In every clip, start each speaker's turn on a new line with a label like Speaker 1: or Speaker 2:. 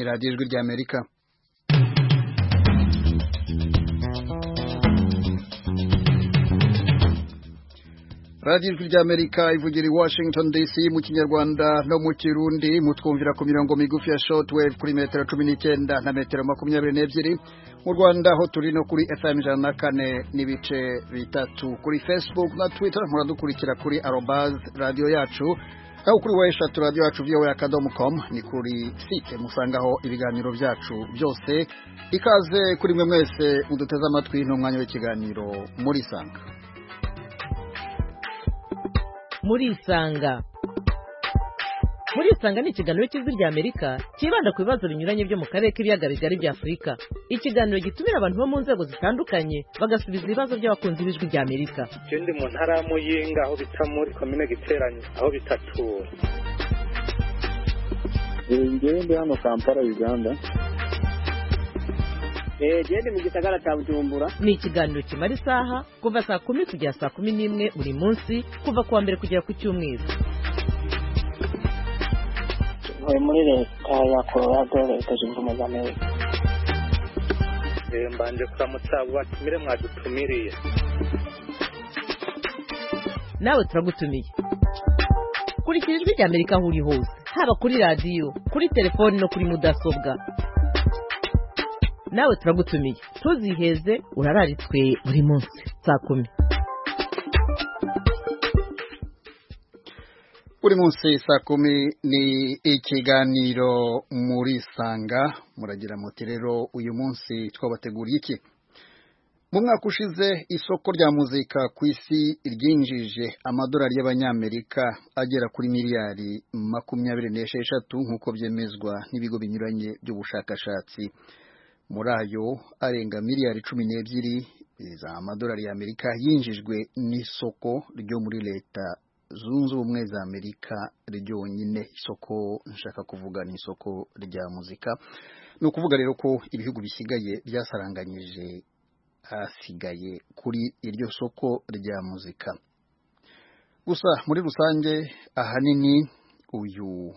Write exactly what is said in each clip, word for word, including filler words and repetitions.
Speaker 1: radiyo ijwi ry'Amerika. radiyo ijwi ry'Amerika ivugira i Washington D C mu kinyarwanda no mu kirundi, mutwumvira ku mirongo migufi ya shortwave kuri metero cumi n'icyenda na metero makumyabiri n'ebyiri. Mu Rwanda ho turi no kuri F M ijana na kane n'ibice bitatu. Kuri Facebook na Twitter muradukurikira kuri arobase radio yacu, aho kuri website radio yacu voa akadomo com, ni kuri site musangaho ibiganiro byacu byose. Ikaze kuri mwe mwese muduteze amatwi n'umwanya w'ikiganiro muri Sanga.
Speaker 2: Muri Isanga. Muri Isanga ni ikiganiro cy'Ijwi ry'Amerika kibanda ku bibazo binyuranye byo mu karere k'ibiyaga bigari bya Afurika. Ikiganiro gitumira abantu bo mu nzego zitandukanye bagasubiza ibibazo by'abakunzi b'Ijwi ry'Amerika.
Speaker 3: Ikindi mu ntara ya Muyinga aho bita muri commune Giteranyo aho bitatura.
Speaker 4: Ngende hano Kampala Uganda.
Speaker 5: Eh gende mu gisagara cya Bujumbura.
Speaker 2: Ni ikiganiro kimara isaha kuva saa kumi kugera saa kumi n'imwe buri munsi kuva kuwa mbere kugera ku cyumweru.
Speaker 5: Muri muri leta ya Colorado, leta zunze ubumwe za Amerika.
Speaker 3: Eh mbanje kuramutsa batumire mwadutumiriye.
Speaker 2: Nawe turagutumiye. Kurikira Ijwi ry'Amerika aho uri hose, haba kuri radio, kuri telefone no kuri mudasobwa. Nawe turagutumiye, tuziheze urararitswe buri munsi saa kumi.
Speaker 1: Buri munsi saa kumi ni ikiganiro muri Sanga. Muragira muti rero uyu munsi twabateguriye iki? Mu mwaka ushize isoko rya muzika ku isi ryinjije amadolari y'abanyamerika agera kuri miliyari makumyabiri n'esheshatu nk'uko byemezwa n'ibigo binyuranye by'ubushakashatsi. Muri ayo arenga miliyari cumi n'ebyiri z'amadolari y'Amerika yinjijwe n'isoko ryo muri leta zunze ubumwe za Amerika ryonyine. Isoko nshaka kuvuga ni isoko rya muzika. Ni ukuvuga rero ko ibihugu bisigaye byasaranganyije hasigaye kuri iryo soko rya muzika. Gusa muri rusange ahanini uyu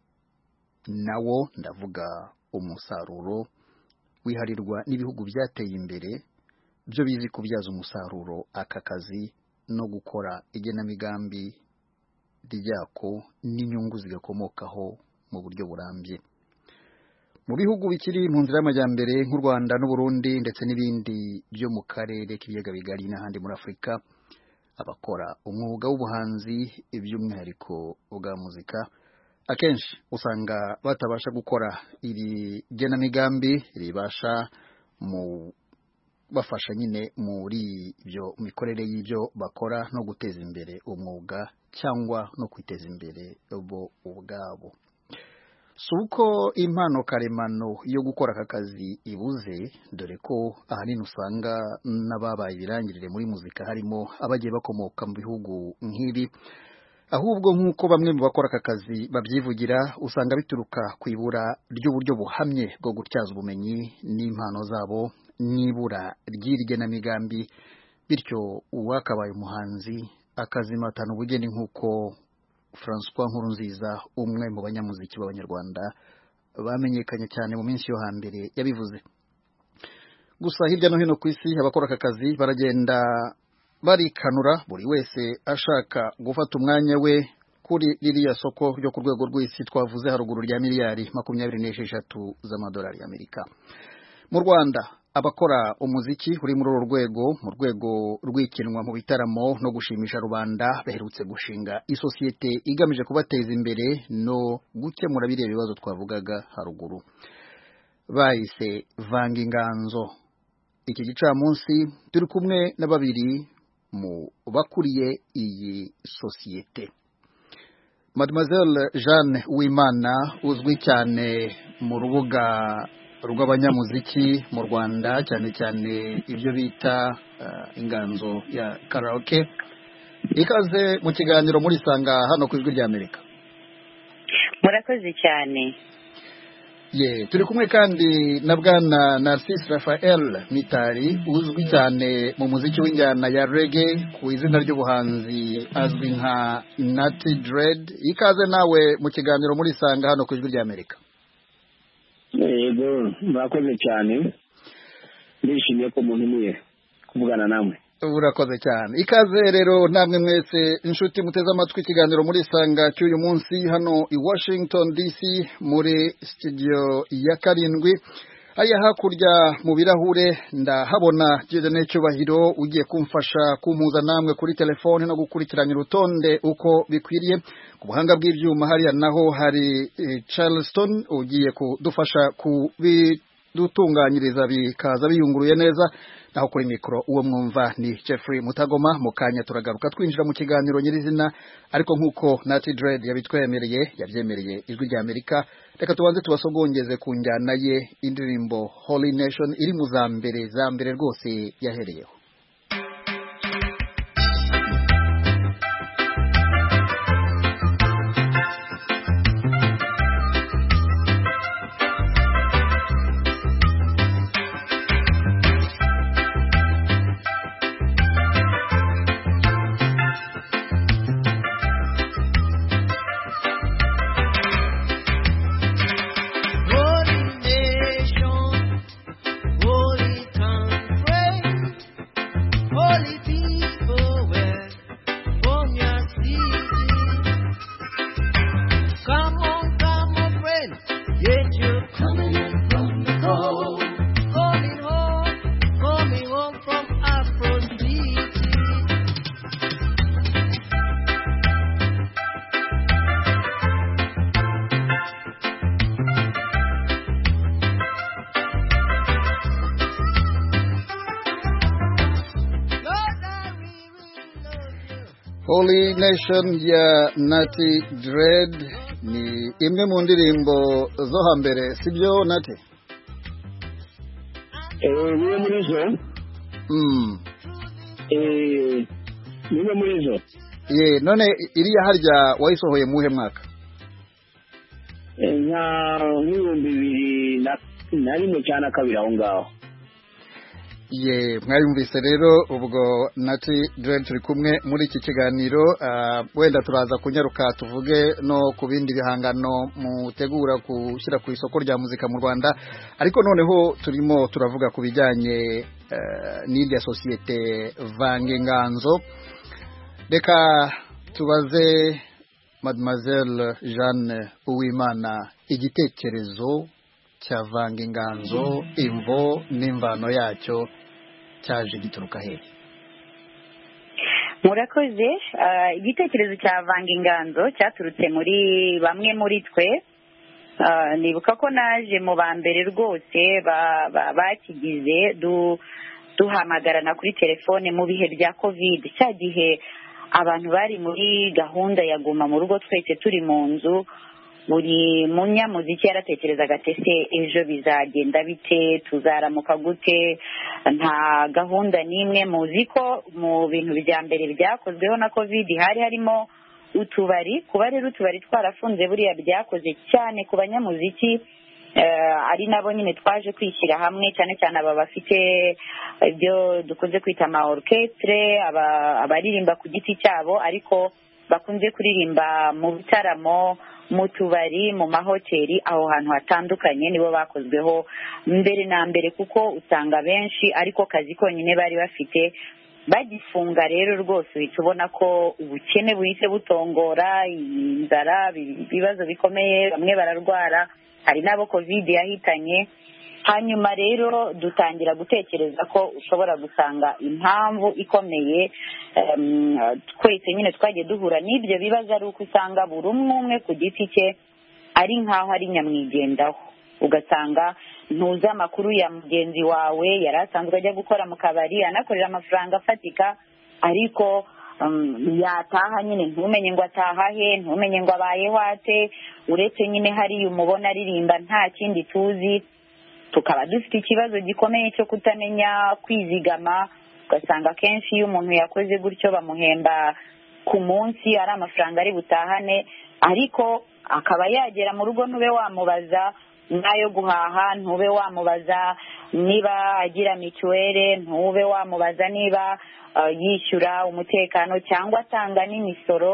Speaker 1: nawo ndavuga umusaruro wiharirwa n'ibihugu byateye imbere byo bizi kubyaza umusaruro aka kazi no gukora igenamigambi ryako n'inyungu zigakomokaho mu buryo burambye. Mu bihugu bikiri mu nzira y'amajyambere nk'u Rwanda n'u Burundi ndetse n'ibindi byo mu karere k'ibiyaga bigari n'ahandi muri Afurika, abakora umwuga w'ubuhanzi iby'umwihariko bwa muzika akenshi usanga batabasha gukora iri genamigambi ribasha mu bafasha nyine muri ibyo mikorere y'ibyo bakora no guteza imbere umwuga cyangwa no kwiteza imbere bo ubwabo. Suko impano karemano yo gukora aka kazi ibuze, dore ko ahanini usanga n'ababaye birangirire muri muzika harimo abagiye bakomoka mu bihugu nk'ibi. Ahubwo nk'uko bamwe mu bakora aka kazi babyivugira, usanga bituruka ku ibura ry'uburyo buhamye bwo gutyaza ubumenyi n'impano zabo n'ibura ry'irigenamigambi, bityo uwakabaye umuhanzi akazimatana ubugeni nk'uko François Nkurunziza, umwe mu banyamuziki b'Abanyarwanda bamenyekanye cyane mu minsi yo hambere, yabivuze. Gusa hirya no hino ku isi abakora aka kazi baragenda barikanura, buri wese ashaka gufata umwanya we kuri ririya soko ryo ku rwego rw'isi twavuze haruguru rya miliyari makumyabiri n'esheshatu z'amadolari y'Amerika. Mu Rwanda abakora umuziki uri muri uru rwego, mu rwego rw'ikinwa mu bitaramo no gushimisha rubanda, baherutse gushinga isosiyete igamije kubateza imbere no gukemura biriya bibazo twavugaga haruguru. Bahise Vanga Inganzo. Iki gicamunsi turi kumwe na babiri mu bakuriye iyi sosiyete. Mademoiselle Jeanne Uwimana, uzwi cyane mu rubuga rw'abanyamuziki mu Rwanda, cyane cyane ibyo bita uh, inganzo ya karaoke. Ikaze mu kiganiro muri Sanga hano ku Ijwi ry'Amerika.
Speaker 6: Murakoze cyane.
Speaker 1: Ye, turi kumwe kandi na bwana Narcisse Raphael Mitari, uzwi cyane mu muziki w'injyana ya reggae ku izina ry'ubuhanzi azwi nka Natty Dread. Ikaze nawe mu kiganiro muri Sanga hano ku Ijwi ry'Amerika.
Speaker 4: yego murakoze cyane ndishimiye ko umuntu niye kuvugana namwe.
Speaker 1: Urakoze cyane. Ikaze rero namwe mwese inshuti muteze amatwi ikiganiro muri Sanga cy'uyu munsi hano i Washington D C muri studio ya karindwi. Aya hakurya mu birahure ndahabona Jedene Cyubahiro ugiye kumfasha kumpuza namwe kuri telefone no gukurikiranya urutonde uko bikwiriye. Ku buhanga bw'ibyuma hariya naho hari eh, Charleston ugiye kudufasha kubidutunganyiriza bikaza biyunguruye neza. Naho kuri mikro uwo mwumva ni Jeffrey Mutagoma. Mukanya turagaruka twinjira mu kiganiro nyirizina, ariko nkuko Nati Dread yabitwemereye yabyemereye ijwi rya Amerika, reka tubanze tubasogongeze ku njyana ye indirimbo Holy Nation iri mu za mbere za mbere rwose yahereyeho. Holy Nation ya Nati Dread ni imwe mu ndirimbo zo hambere, sibyo Nati?
Speaker 4: Eh, niwe muri zo?
Speaker 1: Mm.
Speaker 4: Eh, niwe muri zo?
Speaker 1: Ye, none iriya harya wayisohoye muhe mwaka?
Speaker 4: Eh, nka nk'ibihumbi bibiri na rimwe cyane kabiri aho ngaho.
Speaker 1: Ye, mwayumvise rero ubwo Nati Dread turi kumwe muri iki kiganiro. Uh, wenda turaza kunyaruka tuvuge no ku bindi bihangano mutegura gushyira ku isoko rya muzika mu Rwanda, ariko noneho turimo turavuga ku bijyanye uh, n'indi societe Vange Nganzo. Reka tubaze Mademoiselle Jeanne Uwimana igitekerezo cya Vange Nganzo, imvo n'imvano yacyo cyaje gituruka he?
Speaker 6: Murakoze. Uh, igitekerezo cya Vange Nganzo cyaturutse muri bamwe muri twe. Uh, nibuka ko naje mu ba mbere rwose bakigize du duhamagarana kuri telefone mu bihe bya covid. Cya gihe abantu bari muri gahunda ya guma mu rugo, twese turi mu nzu. Buri munyamuziki yaratekerezaga ati ese ejo bizagenda bite, tuzaramuka gute, nta gahunda n'imwe. Muzi ko mu bintu bya mbere byakozweho na covid hari harimo utubari. Kuba rero utubari twarafunze buriya byakoze cyane ku banyamuziki, uh, ari nabo nyine twaje kwishyira hamwe, cyane cyane aba bafite ibyo dukunze kwita ama orchestre, abaririmba ku giti cyabo ariko bakunze kuririmba mu bitaramo, mu tubari, mu mahoteli, aho hantu hatandukanye nibo bakozweho mbere na mbere, kuko usanga benshi ariko kazi konyine bari bafite. Bagifunga rero rwose uhita ubona ko ubukene buhise butongora, inzara, ibibazo bikomeye, bamwe bararwara, hari n'abo covid yahitanye. Hanyuma rero dutangira gutekereza ko ushobora gusanga impamvu ikomeye um, twese nyine twagiye duhura n'ibyo bibazo ari uko usanga buri umwe umwe ku giti cye ari nkaho ari nyamwigendaho. Ugasanga ntuzi amakuru ya mugenzi wawe yari asanzwe ajya gukora mu kabari anakorera amafaranga afatika, ariko um, yataha nyine ntumenye ngo ataha he, ntumenye ngo abayeho ate, uretse nyine hariya umubona aririmba nta kindi tuzi. Tukaba dufite ikibazo gikomeye cyo kutamenya kwizigama. Ugasanga kenshi iyo umuntu yakoze gutyo bamuhemba ku munsi ari amafaranga ari butahane, ariko akaba yagera mu rugo ntube wamubaza nayo guhaha, ntube wamubaza niba agira mituwere, ntube wamubaza niba uh, yishyura umutekano cyangwa atanga n'imisoro.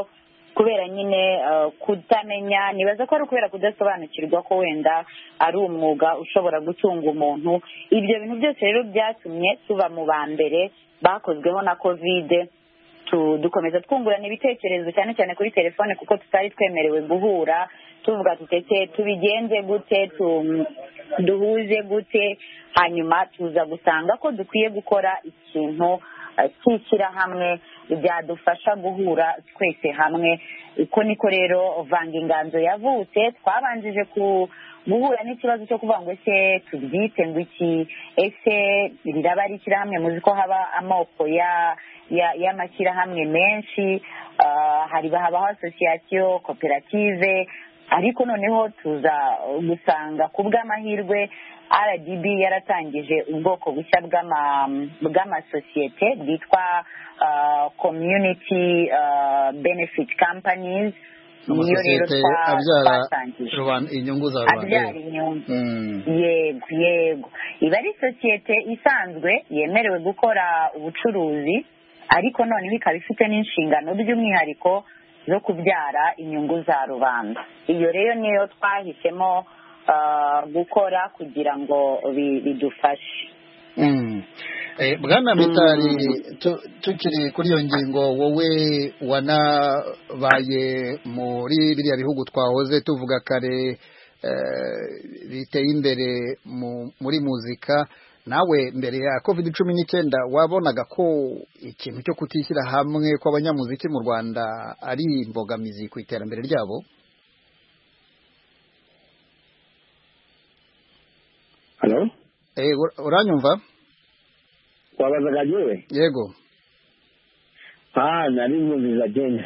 Speaker 6: kubera nyine kutamenya nibaza ko ari ukubera kudasobanukirwa ko wenda ari umwuga ushobora gutunga umuntu. Ibyo bintu byose rero byatumye tuba mu ba mbere bakozweho na kovide, dukomeza twungurana ibitekerezo cyane cyane kuri telefone kuko tutari twemerewe guhura, tuvuga tuteke tubigenze gute, duhuze gute, hanyuma tuza gusanga ko dukwiye gukora ikintu cy'ishyirahamwe byadufasha guhura twese hamwe. Uko niko rero Vanga Inganzo yavutse. Twabanjije ku guhura n'ikibazo cyo kuvuga ngo ese tubyite ngo iki, ese riraba ari ishyirahamwe, muzi ko haba amoko ya y'amashyirahamwe menshi, hari habaho asosiyasiyo, koperative, ariko noneho tuza gusanga ku bw'amahirwe R D B yaratangije ubwoko bushya bw'amasosiyete bwitwa community benefit companies.
Speaker 1: Niyo rero twatangije inyungu za rubanda.
Speaker 6: Yego yego, iba ari sosiyete isanzwe yemerewe gukora ubucuruzi, ariko noneho ikaba ifite n'inshingano by'umwihariko zo kubyara inyungu za rubanda. Iyo rero niyo twahisemo gukora kugira ngo bidufashe.
Speaker 1: Bwana Mitali, tukiri kuri iyo ngingo, wowe wanabaye muri biriya bihugu twahoze tuvuga kare biteye imbere muri muzika, nawe mbere ya covid cumi n'icyenda wabonaga ko ikintu cyo kutishyira hamwe kw'abanyamuziki mu Rwanda ari imbogamizi ku iterambere ryabo?
Speaker 4: Hello?
Speaker 1: Eh, uranyumva?
Speaker 4: Wabazaga jewe?
Speaker 1: Yego.
Speaker 4: Ah, nari nziza Jane.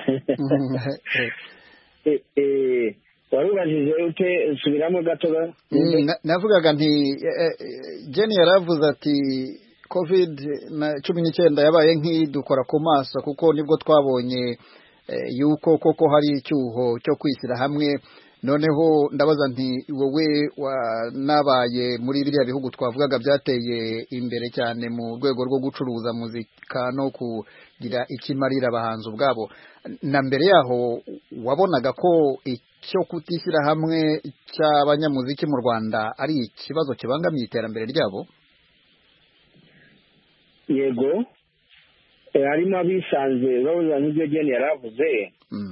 Speaker 4: Eh eh warubajije ute subiramo gatoga?
Speaker 1: Navugaga nti Jane yaravuze ati covid cumi n'icyenda yabaye nk'idukora ku maso, kuko nibwo twabonye yuko koko hari icyuho cyo kwishyira hamwe. Noneho ndabaza nti wowe nabaye muri biriya bihugu twavugaga byateye imbere cyane mu rwego rwo gucuruza muzika no kugira ikimarira abahanzi ubwabo, na mbere yaho wabonaga ko icyo kutishyira hamwe cy'abanyamuziki mu Rwanda ari ikibazo kibangamiye iterambere ryabo?
Speaker 4: Yego, harimo abisanze bavuga nk'ibyo Jane yaravuze.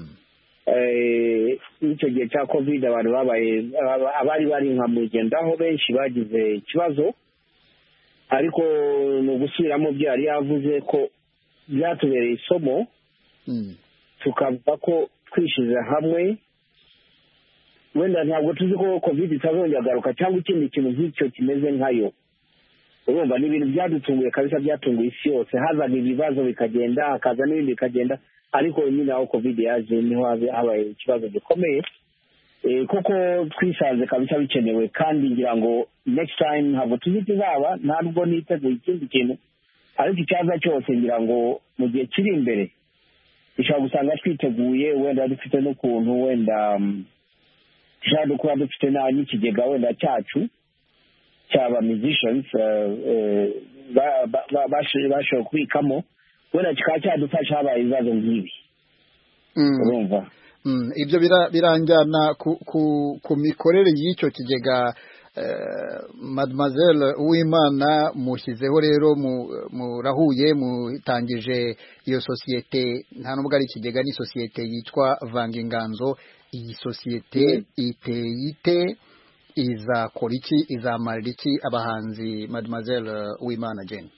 Speaker 4: Icyo gihe cya covid abantu babaye abari bari nka mugendaho benshi bagize ikibazo, ariko ni ugusubiramo byo yari yavuze ko byatubereye isomo, tukavuga ko twishyize hamwe. Wenda ntabwo tuzi ko covid itazongera garuka cyangwa ikindi kintu nk'icyo kimeze nkayo. Urumva ni ibintu byadutunguye kabisa, byatunguye isi yose, hazaga ibibazo bikagenda, hakaza n'ibindi bikagenda, ariko nyine aho covid yaje niho habaye ikibazo gikomeye. Kuko twisanze kabisa bikenewe, kandi ngira ngo next time ntabwo tuzi tuzaba, ntabwo niteguye ikindi kintu, ariko icyaza cyose ngira ngo mu gihe kiri imbere ishobora gusanga twiteguye, wenda dufite n'ukuntu wenda dushobora kuba dufite n'ikigega wenda cyacu cyaba musicians bashobora kubikamo, wenda kikaba cyadufasha habaye ibibazo nk'ibi. Urumva?
Speaker 1: Ibyo biranjyana ku mikorere y'icyo kigega. Mademoiselle Uwimana, mushyizeho rero murahuye mutangije iyo sosiyete, nta nubwo ari ikigega, ni sosiyete yitwa Vanga Inganzo. Iyi sosiyete iteye ite, izakora iki, izamarira iki abahanzi, Mademoiselle Uwimana Jane?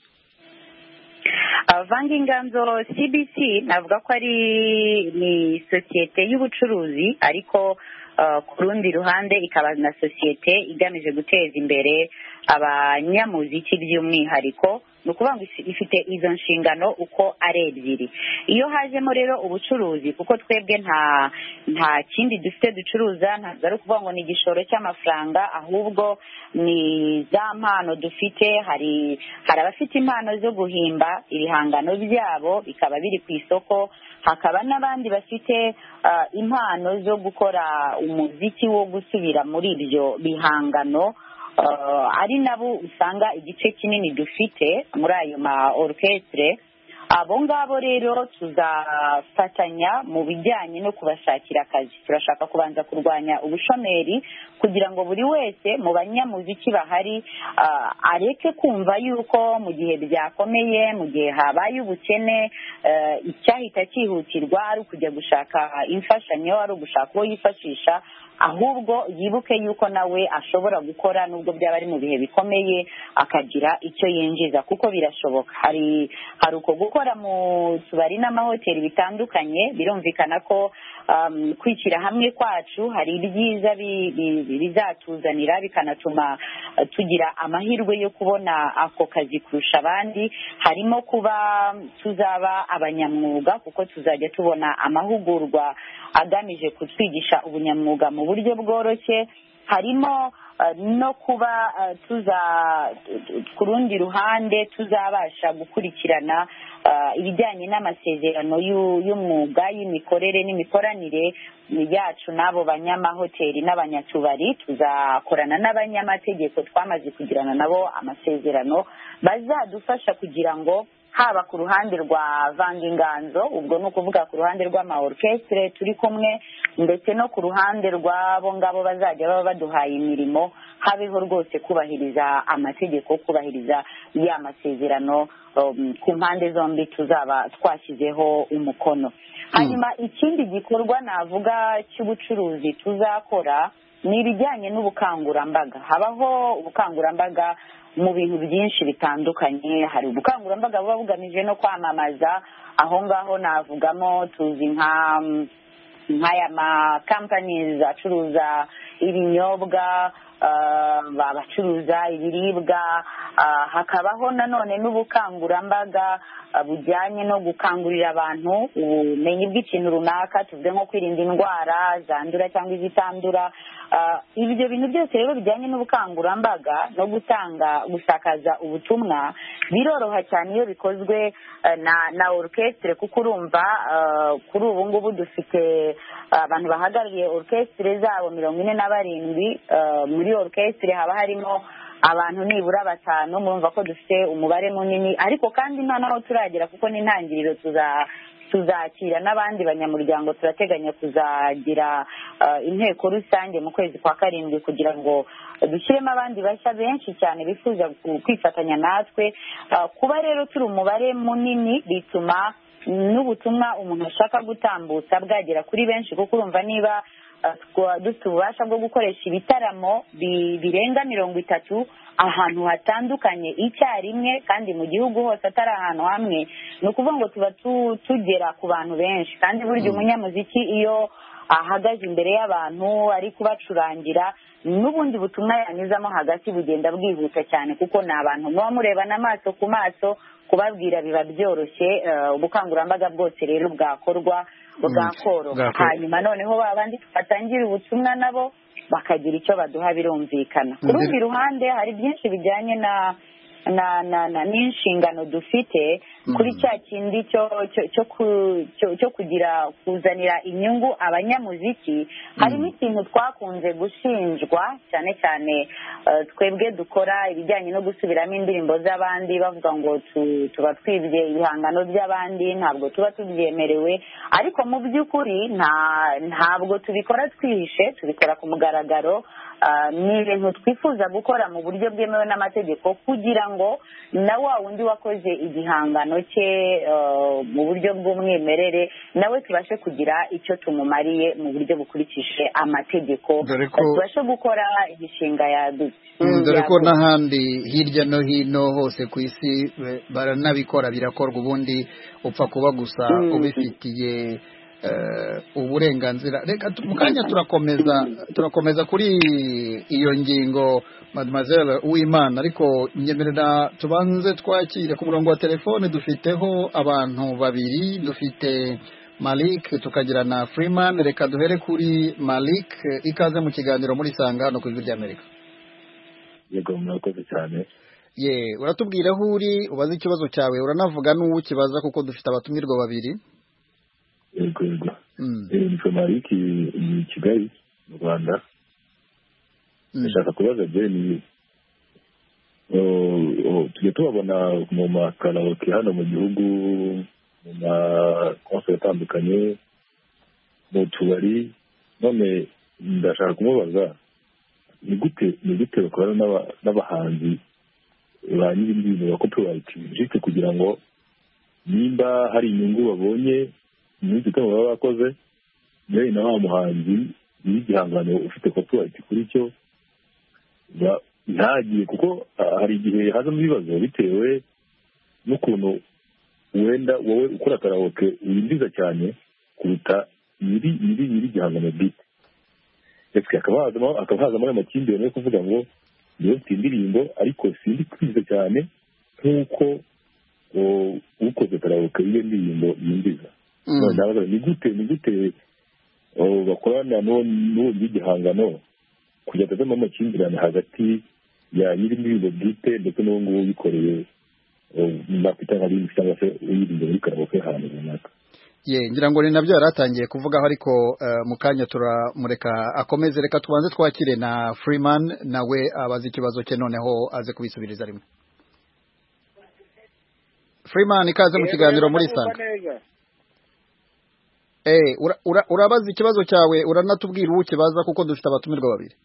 Speaker 6: Vanga Inganzo C B C navuga ko ari ni sosiyete y'ubucuruzi, ariko ku rundi ruhande ikaba na sosiyete igamije guteza imbere abanyamuziki by'umwihariko. Ni ukuvuga ngo ifite izo nshingano uko ari ebyiri. Iyo hajemo rero ubucuruzi, kuko twebwe nta nta kindi dufite ducuruza, ntabwo ari ukuvuga ngo ni igishoro cy'amafaranga, ahubwo ni za mpano dufite. Hari hari abafite impano zo guhimba ibihangano byabo bikaba biri ku isoko, hakaba n'abandi bafite impano zo gukora umuziki wo gusubira muri ibyo bihangano, ari nabo usanga igice kinini dufite muri ayo ma orchestre. abo ngabo rero tuzafatanya mu bijyanye no kubashakira akazi. Turashaka kubanza kurwanya ubushomeri kugira ngo buri wese mu banyamuziki bahari areke kumva yuko mu gihe byakomeye, mu gihe habaye ubukene, icyahita cyihutirwa ari ukujya gushaka imfashanyo, ari ugushaka uwo yifashisha, ahubwo yibuke yuko nawe ashobora gukora nubwo byaba ari mu bihe bikomeye akagira icyo yinjiza, kuko birashoboka. Hari hari uko gukora mu tubari n'amahoteli bitandukanye, birumvikana ko um, kwishyira hamwe kwacu hari ibyiza bizatuzanira bikanatuma uh, tugira amahirwe yo kubona ako kazi kurusha abandi. Harimo kuba tuzaba abanyamwuga kuko tuzajya tubona amahugurwa agamije kutwigisha ubunyamwuga mu buryo bworoshye. Harimo uh, no kuba uh, tuza ku rundi ruhande tuzabasha gukurikirana uh, ibijyanye n'amasezerano y'umwuga y'imikorere n'imikoranire yacu n'abo banyamahoteli n'abanyatubari. Tuzakorana n'abanyamategeko twamaze kugirana nabo amasezerano bazadufasha kugira ngo haba ku ruhande rwa vanga inganzo, ubwo ni ukuvuga ku ruhande rw'amaorchestre turi kumwe, ndetse no ku ruhande rw'abo ngabo bazajya baba baduhaye imirimo, habeho rwose kubahiriza amategeko, kubahiriza ya masezerano um, ku mpande zombi tuzaba twashyizeho umukono. Hanyuma ikindi gikorwa navuga cy'ubucuruzi tuzakora ni ibijyanye n'ubukangurambaga. Habaho ubukangurambaga mu bintu byinshi bitandukanye. Hari ubukangurambaga buba bugamije no kwamamaza, aho ngaho navugamo tuzi nka nk'aya ma companies acuruza ibinyobwa, abacuruza ibiribwa. Hakabaho nanone n'ubukangurambaga bujyanye no gukangurira abantu ubumenyi bw'ikintu runaka, tuvuge nko kwirinda indwara zandura cyangwa izitandura. Ibyo bintu byose rero bijyanye n'ubukangurambaga no gutanga gusakaza ubutumwa biroroha cyane iyo bikozwe na na orchestre, kuko urumva kuri ubu ngubu dufite abantu bahagarariye orchestre zabo mirongo ine na barindwi. Muri orchestre haba harimo abantu nibura batanu, murumva ko dufite umubare munini, ariko kandi nta naho turagera kuko n'intangiriro tuza tuzakira n'abandi banyamuryango. Turateganya kuzagira uh, inteko rusange mu kwezi kwa karindwi kugira ngo dushyiremo abandi bashya benshi cyane bifuza kwifatanya natwe. Uh, kuba rero turi umubare munini bituma n'ubutumwa umuntu ashaka gutambutsa bwagera kuri benshi, kuko urumva niba uh, dufite ububasha bwo gukoresha ibitaramo birenga mirongo itatu ahantu hatandukanye icyarimwe kandi mu gihugu hose atari ahantu hamwe, ni ukuvuga ngo tuba tugera ku bantu benshi. Kandi burya umunyamuziki iyo ahagaze imbere y'abantu ari kubacurangira, n'ubundi butumwa yanyuzamo hagati bugenda bwihuta cyane, kuko ni abantu muba murebana amaso ku maso, kubabwira biba byoroshye. Ubukangurambaga bwose rero bwakorwa bwakoroha. Hanyuma noneho babandi batangira ubutumwa nabo bakagira icyo baduha, birumvikana. Ku rundi ruhande hari byinshi bijyanye na na na n'inshingano dufite kuri cya kindi cyo cyo kugira kuzanira inyungu abanyamuziki. Harimo ikintu twakunze gushinjwa cyane cyane twebwe dukora ibijyanye no gusubiramo indirimbo z'abandi, bavuga ngo tuba twibye ibihangano by'abandi, ntabwo tuba tubyemerewe. Ariko mu by'ukuri ntabwo tubikora twihishe, tubikora ku mugaragaro. Ni ibintu twifuza gukora mu buryo bwemewe n'amategeko kugira ngo na wa wundi wakoze igihangano cye mu buryo bw'umwimerere nawe tubashe kugira icyo tumumariye mu buryo bukurikije amategeko, tubashe gukora imishinga yadutse.
Speaker 1: Dore ko n'ahandi hirya no hino hose ku isi baranabikora, birakorwa, ubundi upfa kuba gusa ubifitiye uburenganzira. Reka mu kanya turakomeza turakomeza kuri iyo ngingo Mademoiselle Uwimana, ariko nyemerera tubanze twakire ku murongo wa telefone. Dufiteho abantu babiri, dufite Malik tukagira na Freeman. Reka duhere kuri Malik. Ikaze mu kiganiro muri Sanga no ku Ijwi ry'Amerika.
Speaker 7: Yego, murakoze cyane.
Speaker 1: Ye, uratubwira aho uri, ubaze ikibazo cyawe, uranavuga n'uwo kibaza kuko dufite abatumirwa babiri.
Speaker 7: Yego yego. Ni Mariki ni Kigali mu Rwanda. Ndashaka kubaza je ni tujya tubabona mu makaraoke hano mu gihugu, mu makonseri atandukanye, mu tubari. None ndashaka kumubaza ni gute ni gute bakorana n'abahanzi ba nyir'indirimbo ba copyright juste kugira ngo nimba hari inyungu babonye mu gitaramo baba bakoze, nawe na wa muhanzi y'igihangano ufite copyright kuri cyo ntagiye, kuko hari igihe hazamo ibibazo bitewe n'ukuntu wenda wowe ukora karaoke winjiza cyane kuruta nyiri nyiri nyiri igihangano beat. Ese akaba hazamo akaba hazamo amakimbirane yo kuvuga ngo niyo mfite indirimbo ariko sindi kwiza cyane nk'uko ukoze karaoke iyo ndirimbo yinjiza. Ndabaza ni gute ni gute bakorana n'uwo igihangano kugira ngo hazamo amakimbirane hagati ya nyiri indirimbo bwite ndetse n'uwo nguwo uyikoreye nakwita nka bindi cyangwa se uyirinda muri karaoke ahantu runaka.
Speaker 1: Ye ngira ngo ni nabyo yaratangiye kuvugaho, ariko mu kanya turamureka akomeze. Reka tubanze twakire na Freeman nawe abaza ikibazo cye noneho aze kubisubiriza rimwe. Freeman, ikaze mu kiganiro muri Sanga. Eh ura, ura, urabaza ikibazo cyawe, uranatubwira uwo kibaza kuko dufite abatumirwa babiri.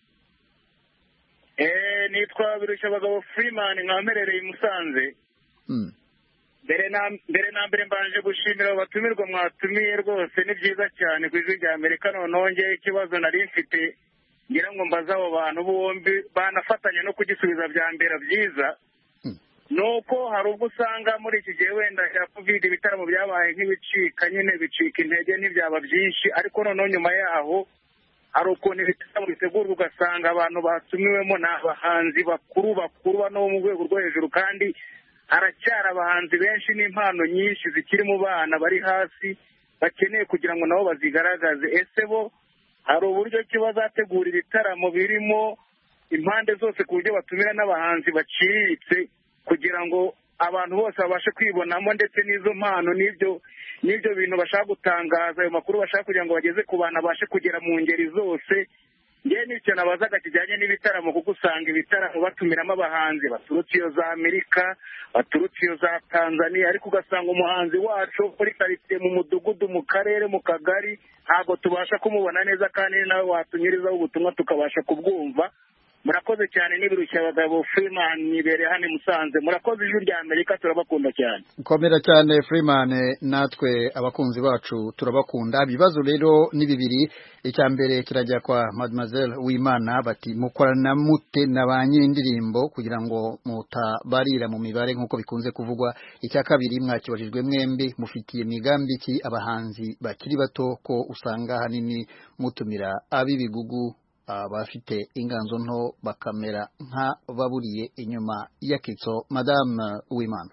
Speaker 3: Eh nitwa Birushabagabo Freeman, nkamerereye Musanze.
Speaker 1: Mm.
Speaker 3: Mbere na mbere na mbere mbanje gushimira abatumirwa mwatumiye, rwose ni byiza cyane ku ijwi rya Amerika. Nonongeye ikibazo nari mfite ngira ngo mbaza abo bantu bombi banafatanya no kugisubiza bya mbere byiza.
Speaker 1: Mm.
Speaker 3: Nuko hari ubwo usanga muri iki gihe wenda ya covid ibitaramo byabaye nk'ibicika nyine bicika intege n'ibyaba byinshi, ariko noneho nyuma yaho hari ukuntu ibitaramo bitegurwa ugasanga abantu batumiwemo n'abahanzi bakuru bakuru no mu rwego rwo hejuru, kandi haracyari abahanzi benshi n'impano nyinshi zikiri mu bana bari hasi bakeneye kugira ngo nabo bazigaragaze. Ese bo hari uburyo ki bazategura ibitaramo birimo impande zose ku buryo batumira n'abahanzi baciriritse kugira ngo abantu bose babashe kwibonamo, ndetse n'izo mpano n'ibyo n'ibyo bintu bashaka gutangaza, ayo makuru bashaka kugira ngo bageze ku bantu abashe kugera mu ngeri zose. Ngewe n'icyo nabazaga kijyanye n'ibitaramo, kuko usanga ibitaramo batumiramo abahanzi baturutse iyo za Amerika, baturutse iyo za Tanzania, ariko ugasanga umuhanzi wacu muri karitsiye, mu mudugudu, mu karere, mu kagari ntabwo tubasha kumubona neza, kandi nawe watunyurizaho ubutumwa tukabasha kubwumva. Murakoze cyane. N'Ibirushabagabo Freeman, nibereye hano Musanze. Murakoze ijwi rya Amerika, turabakunda cyane.
Speaker 1: Komera cyane Freeman, natwe abakunzi bacu turabakunda. Ibibazo rero ni bibiri. Icya mbere kirajya kwa Mademoiselle Uwimana, bati mukorana mute na ba nyir'indirimbo kugira ngo mutabarira mu mibare nk'uko bikunze kuvugwa. Icya kabiri mwakibajijwe mwembi, mufitiye migambi ki abahanzi bakiri bato ko usanga hanini mutumira ab'ibigugu abafite inganzo nto bakamera nka baburiye inyuma y'akitso. Madame Uwimana.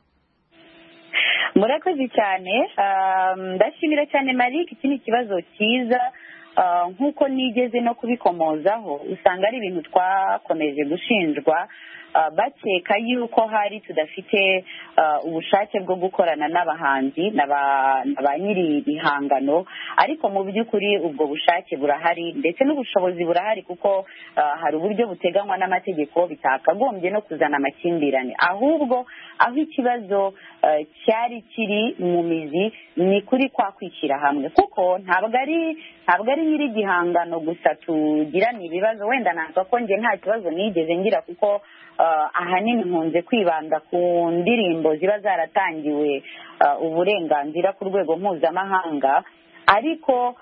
Speaker 6: Murakoze cyane. Ndashimira cyane Malik, iki ni ikibazo cyiza. Nk'uko nigeze no kubikomozaho, usanga ari ibintu twakomeje gushinjwa bakeka yuko hari tudafite ubushake bwo gukorana n'abahanzi na ba nyiri ibihangano, ariko mu by'ukuri ubwo bushake burahari ndetse n'ubushobozi burahari, kuko hari uburyo buteganywa n'amategeko bitakagombye no kuzana amakimbirane. Ahubwo aho ikibazo cyari kiri mu mizi ni kuri kwa kwishyira hamwe, kuko ntabwo ari ntabwo ari nyiri igihangano gusa tugirana ibibazo. Wenda ntabwo ko njye nta kibazo nigeze ngira, kuko ahanini nkunze kwibanda ku ndirimbo ziba zaratangiwe uburenganzira ku rwego mpuzamahanga, ariko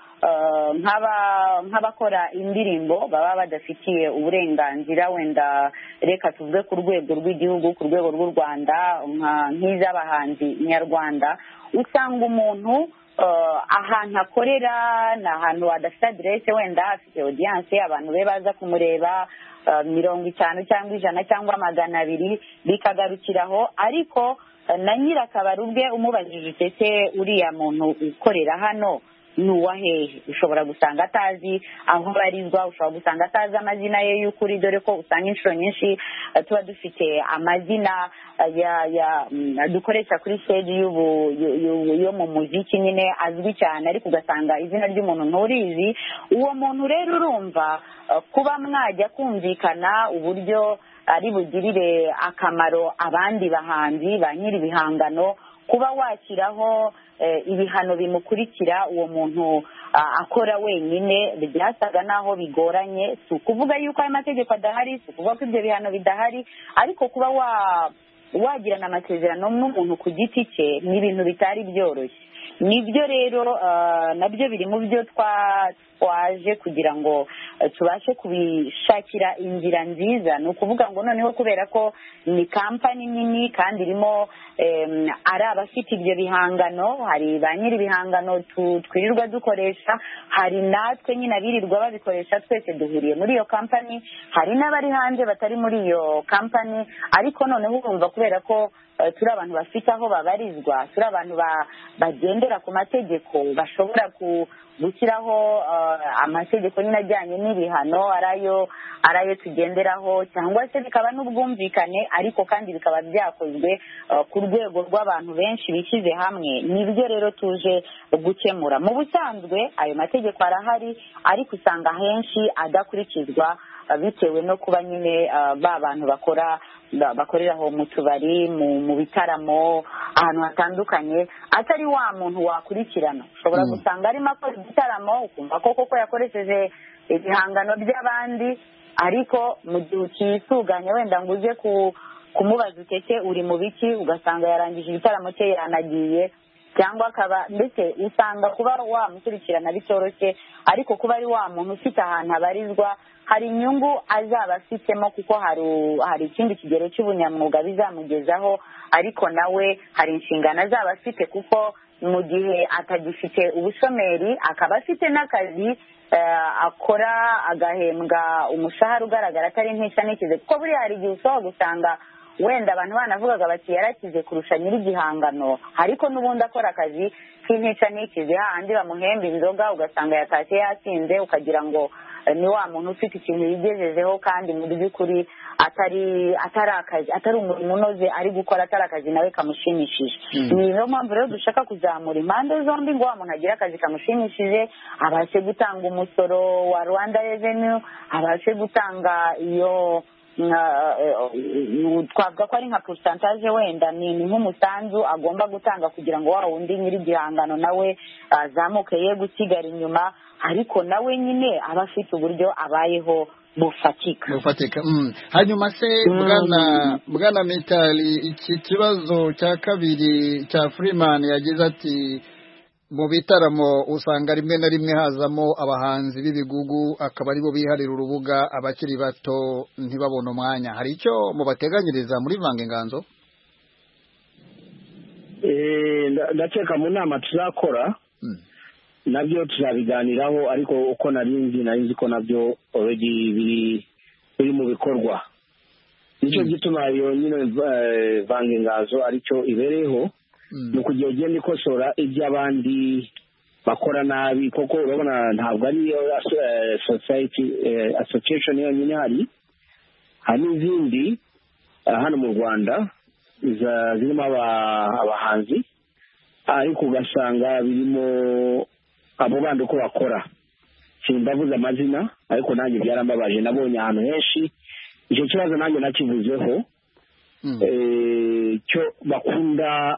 Speaker 6: nk'abakora indirimbo baba badafitiye uburenganzira, wenda reka tuvuge ku rwego rw'igihugu, ku rwego rw'u Rwanda, nk'iz'abahanzi nyarwanda, usanga umuntu ahantu akorera ni ahantu hadafite aderese, wenda afite audience, abantu be baza kumureba mirongo itanu cyangwa ijana cyangwa magana abiri bikagarukiraho, ariko na nyir'akabari ubwe umubajije utese uriya muntu ukorera hano ni uwa hehe, ushobora gusanga atazi aho barizwa, ushobora gusanga atazi amazina ye y'ukuri, dore ko usanga inshuro nyinshi tuba dufite amazina ya ya dukoresha kuri stage y'ubu yo mu muziki nyine azwi cyane, ariko ugasanga izina ry'umuntu nturizi. Uwo muntu rero urumva kuba mwajya kumvikana uburyo ari bugirire akamaro abandi bahanzi ba nyiri ibihangano, kuba washyiraho ibihano bimukurikira uwo muntu akora wenyine byasaga naho bigoranye. Si ukuvuga yuko ayo mategeko adahari, si ukuvuga ko ibyo bihano bidahari, ariko kuba wagirana amasezerano n'umuntu ku giti cye ni ibintu bitari byoroshye. Nibyo rero nabyo biri mu byo twaje kugira ngo tubashe kubishakira inzira nziza. Ni ukuvuga ngo noneho kubera ko ni kampani nini kandi irimo ari abafite ibyo bihangano, hari ba nyiri ibihangano twirirwa dukoresha, hari natwe nyine abirirwa babikoresha, twese duhuriye muri iyo kampani, hari n'abari hanze batari muri iyo kampani, ariko noneho urumva kubera ko turi abantu bafite aho babarizwa, turi abantu bagendera ku mategeko, bashobora gushyiraho amategeko nyine ajyanye n'ibihano arayo arayo tugenderaho, cyangwa se bikaba n'ubwumvikane ariko kandi bikaba byakozwe ku rwego rw'abantu benshi bishyize hamwe. Nibyo rero tuje gukemura. Mu busanzwe ayo mategeko arahari, ariko usanga henshi adakurikizwa bitewe no kuba nyine ba bantu bakora bakorera aho mu tubari, mu bitaramo, ahantu hatandukanye, atari wa muntu wakurikirana. Ushobora gusanga arimo akora igitaramo ukumva ko koko yakoresheje ibihangano by'abandi, ariko mu gihe ukisuganya wenda ngo uje kumubaza uteke uri mu biki, ugasanga yarangije igitaramo cye yanagiye, cyangwa akaba ndetse usanga kuba wamukurikirana bitoroshye, ariko kuba ari wa muntu ufite ahantu abarizwa hari inyungu azaba afitemo, kuko hari ikindi kigero cy'ubunyamwuga bizamugezaho, ariko nawe hari inshingano azaba afite, kuko mu gihe atagifite ubushomeri akaba afite n'akazi akora agahembwa umushahara ugaragara atari ntisha n'ikize, kuko buriya hari igihe ushobora gusanga wenda abantu banavugaga bati yarakize kurusha nyiri igihangano, ariko n'ubundi akora akazi k'intica n'ikize, hahandi bamuhemba inzoga ugasanga yatashye yasinze, ukagira ngo ni wa muntu ufite ikintu yigejejeho, kandi mu by'ukuri atari atari akazi, atari umurimo unoze ari gukora, atari akazi nawe kamushimishije. Niyo mpamvu rero dushaka kuzamura impande zombi, ngo wa muntu agire akazi kamushimishije, abashe gutanga umusoro wa Rwanda Revenue, abashe gutanga iyo twavuga ko ari nka pourcentage, wenda ni nk'umusanzu agomba gutanga kugira ngo wa wundi nyiri igihangano nawe azamuke ye gusigara inyuma, ariko nawe nyine aba afite uburyo abayeho bufatika
Speaker 1: bufatika. Hanyuma se bwana bwana Mitali, iki kibazo cya kabiri cya Freeman yagize ati mu bitaramo usanga rimwe na rimwe hazamo abahanzi b'ibigugu, akaba aribo biharira urubuga, abakiri bato ntibabone umwanya. Hari icyo mubateganyiriza muri Vanga Inganzo?
Speaker 4: ndakeka mu nama tuzakora nabyo tuzabiganiraho, ariko uko narinzi narinzi ko nabyo already biri biri mu bikorwa. Nicyo gituma iyo nyine Vanga Inganzo aricyo ibereyeho, ni ukugira ugenda ikosora iby'abandi bakora nabi, kuko urabona ntabwo ariyo society association yonyine hari hari n'izindi hano mu Rwanda zirimo abahanzi, ariko ugasanga birimo abo bandi uko bakora. Simbavuze amazina, ariko nanjye byarambabaje, nabonye ahantu henshi icyo kibazo nanjye nakivuzeho, cyo bakunda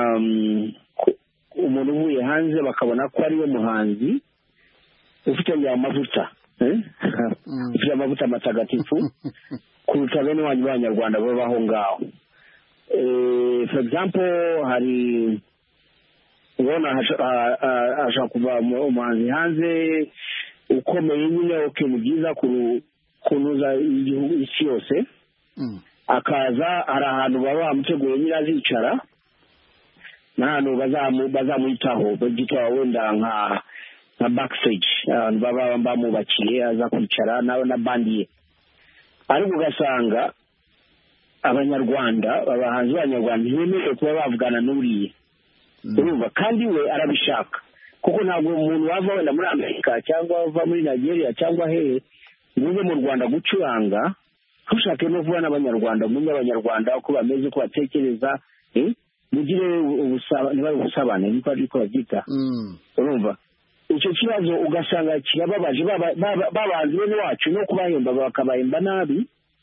Speaker 4: umuntu uvuye hanze bakabona ko ari we muhanzi ufite ngo amavuta ufite amavuta matagatifu kuruta bene wanyu b'Abanyarwanda babaho ngaho. For example, hari ubona ashaka kuva umuhanzi hanze ukomeye nyine uke mu byiza kunuza igihugu isi yose, akaza hari ahantu baba bamuteguye nyine azicara, n'ahantu bazamwitaho bagita wenda nka nka backstage, baba bamubakiye aza kwicara nawe na bandi ye, ariko ugasanga Abanyarwanda abahanzi b'Abanyarwanda ntibemerewe kuba bavugana n'uriye, urumva, kandi we arabishaka, kuko ntabwo umuntu wava wenda muri Amerika cyangwa wava muri Nigeria cyangwa hehe ngo mu Rwanda gucuranga, ntushake no kuba n'Abanyarwanda, umenye Abanyarwanda uko bameze, uko batekereza, mugire ubusabane niko ariko babyita, urumva. Icyo kibazo ugasanga kirababaje, babanzi bene wacu no kubahemba bakabahemba nabi,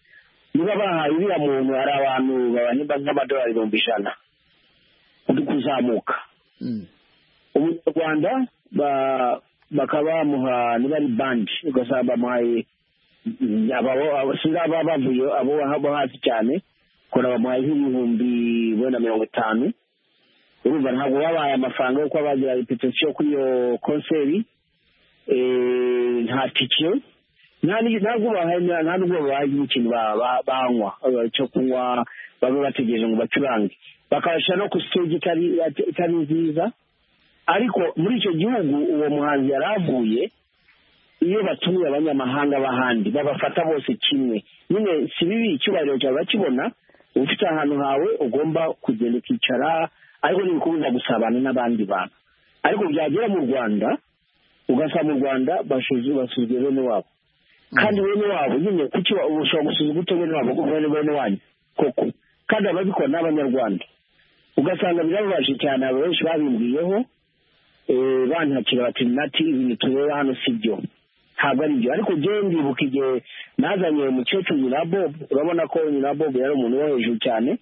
Speaker 4: niba bahaye uriya muntu hari abantu babanyimba nk'amadolari ibihumbi ijana kuzamuka umunyarwanda bakaba bamuha niba ari bandi ugasanga bamuhaye sinaba bavuye abo hasi cyane kora bamuhaye nk'ibihumbi wenda mirongo itanu urumva ntabwo babaye amafaranga yo kuba bagira repetition kuri iyo konseri nta tike ntabwo bahaye nta nubwo bahaye ikintu banywa cyo kunywa babe bategereje ngo bacurange bakabashyira no ku stage itari nziza ariko muri icyo gihugu uwo muhanzi yari avuye iyo batumiye abanyamahanga b'ahandi babafata bose kimwe nyine si bibi icyubahiro cyawe bakibona ufite ahantu hawe ugomba kugenda ukicara ariko ntibikubuza gusabana n'abandi bantu ariko byagera mu Rwanda ugasanga mu Rwanda basuzugura bene wabo kandi bene wabo nyine kuki ushobora gusuzugura ute bene wabo kuko bene wanyu koko kandi ababikora n'abanyarwanda ugasanga birababaje cyane abo benshi babimbwiyeho bantakira bati nati ibintu tureba hano si byo ntabwo ari byo ariko njyewe ndibuka igihe nazanye umukecuru nyina Bob urabona ko nyina Bob yari umuntu wo hejuru cyane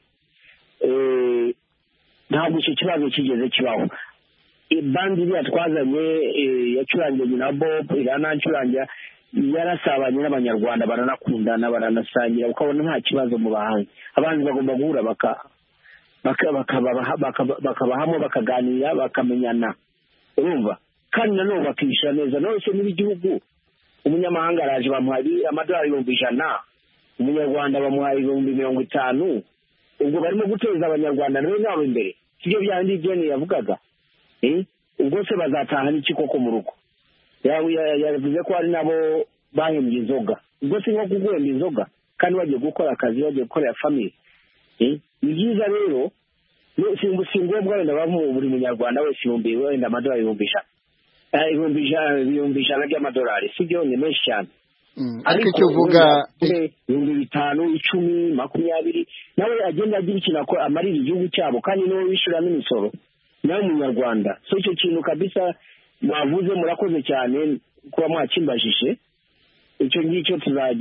Speaker 4: ntabwo icyo kibazo kigeze kibaho bandi iriya twazanye yacurangiye nyina Bob iranancurangira yarasabanye n'abanyarwanda baranakundana baranasangira ukabona nta kibazo mu bahanzi abanzi bagomba guhura bakabahamo bakaganira bakamenyana urumva kandi nanone bakishyura neza none se n'igihugu umunyamahanga araje bamuhaye amadolari ibihumbi ijana umunyarwanda bamuhaye ibihumbi mirongo itanu ubwo barimo guteza abanyarwanda nawe nabo imbere sibyo byandi Jane yavugaga eh ubwo se bazataha n'iki koko mu rugo yavuze ko ari nabo bahembye inzoga ubwo se nko kuguhemba inzoga kandi bagiye gukora akazi bagiye gukorera family eh ni byiza rero si ngombwa wenda bamu buri munyarwanda wese ibihumbi wenda amadolari ibihumbi ijana ibihumbi ijana ibihumbi ijana by'amadolari sibyo ni menshi cyane
Speaker 1: ariko icyo uvuga
Speaker 4: ibihumbi bitanu icumi makumyabiri nawe agenda agira ikintu akora amarira igihugu cyabo kandi niwe wishyura n'imisoro nawe munyarwanda so icyo kintu kabisa mwavuze murakoze cyane kuba mwakimbajije icyo ngicyo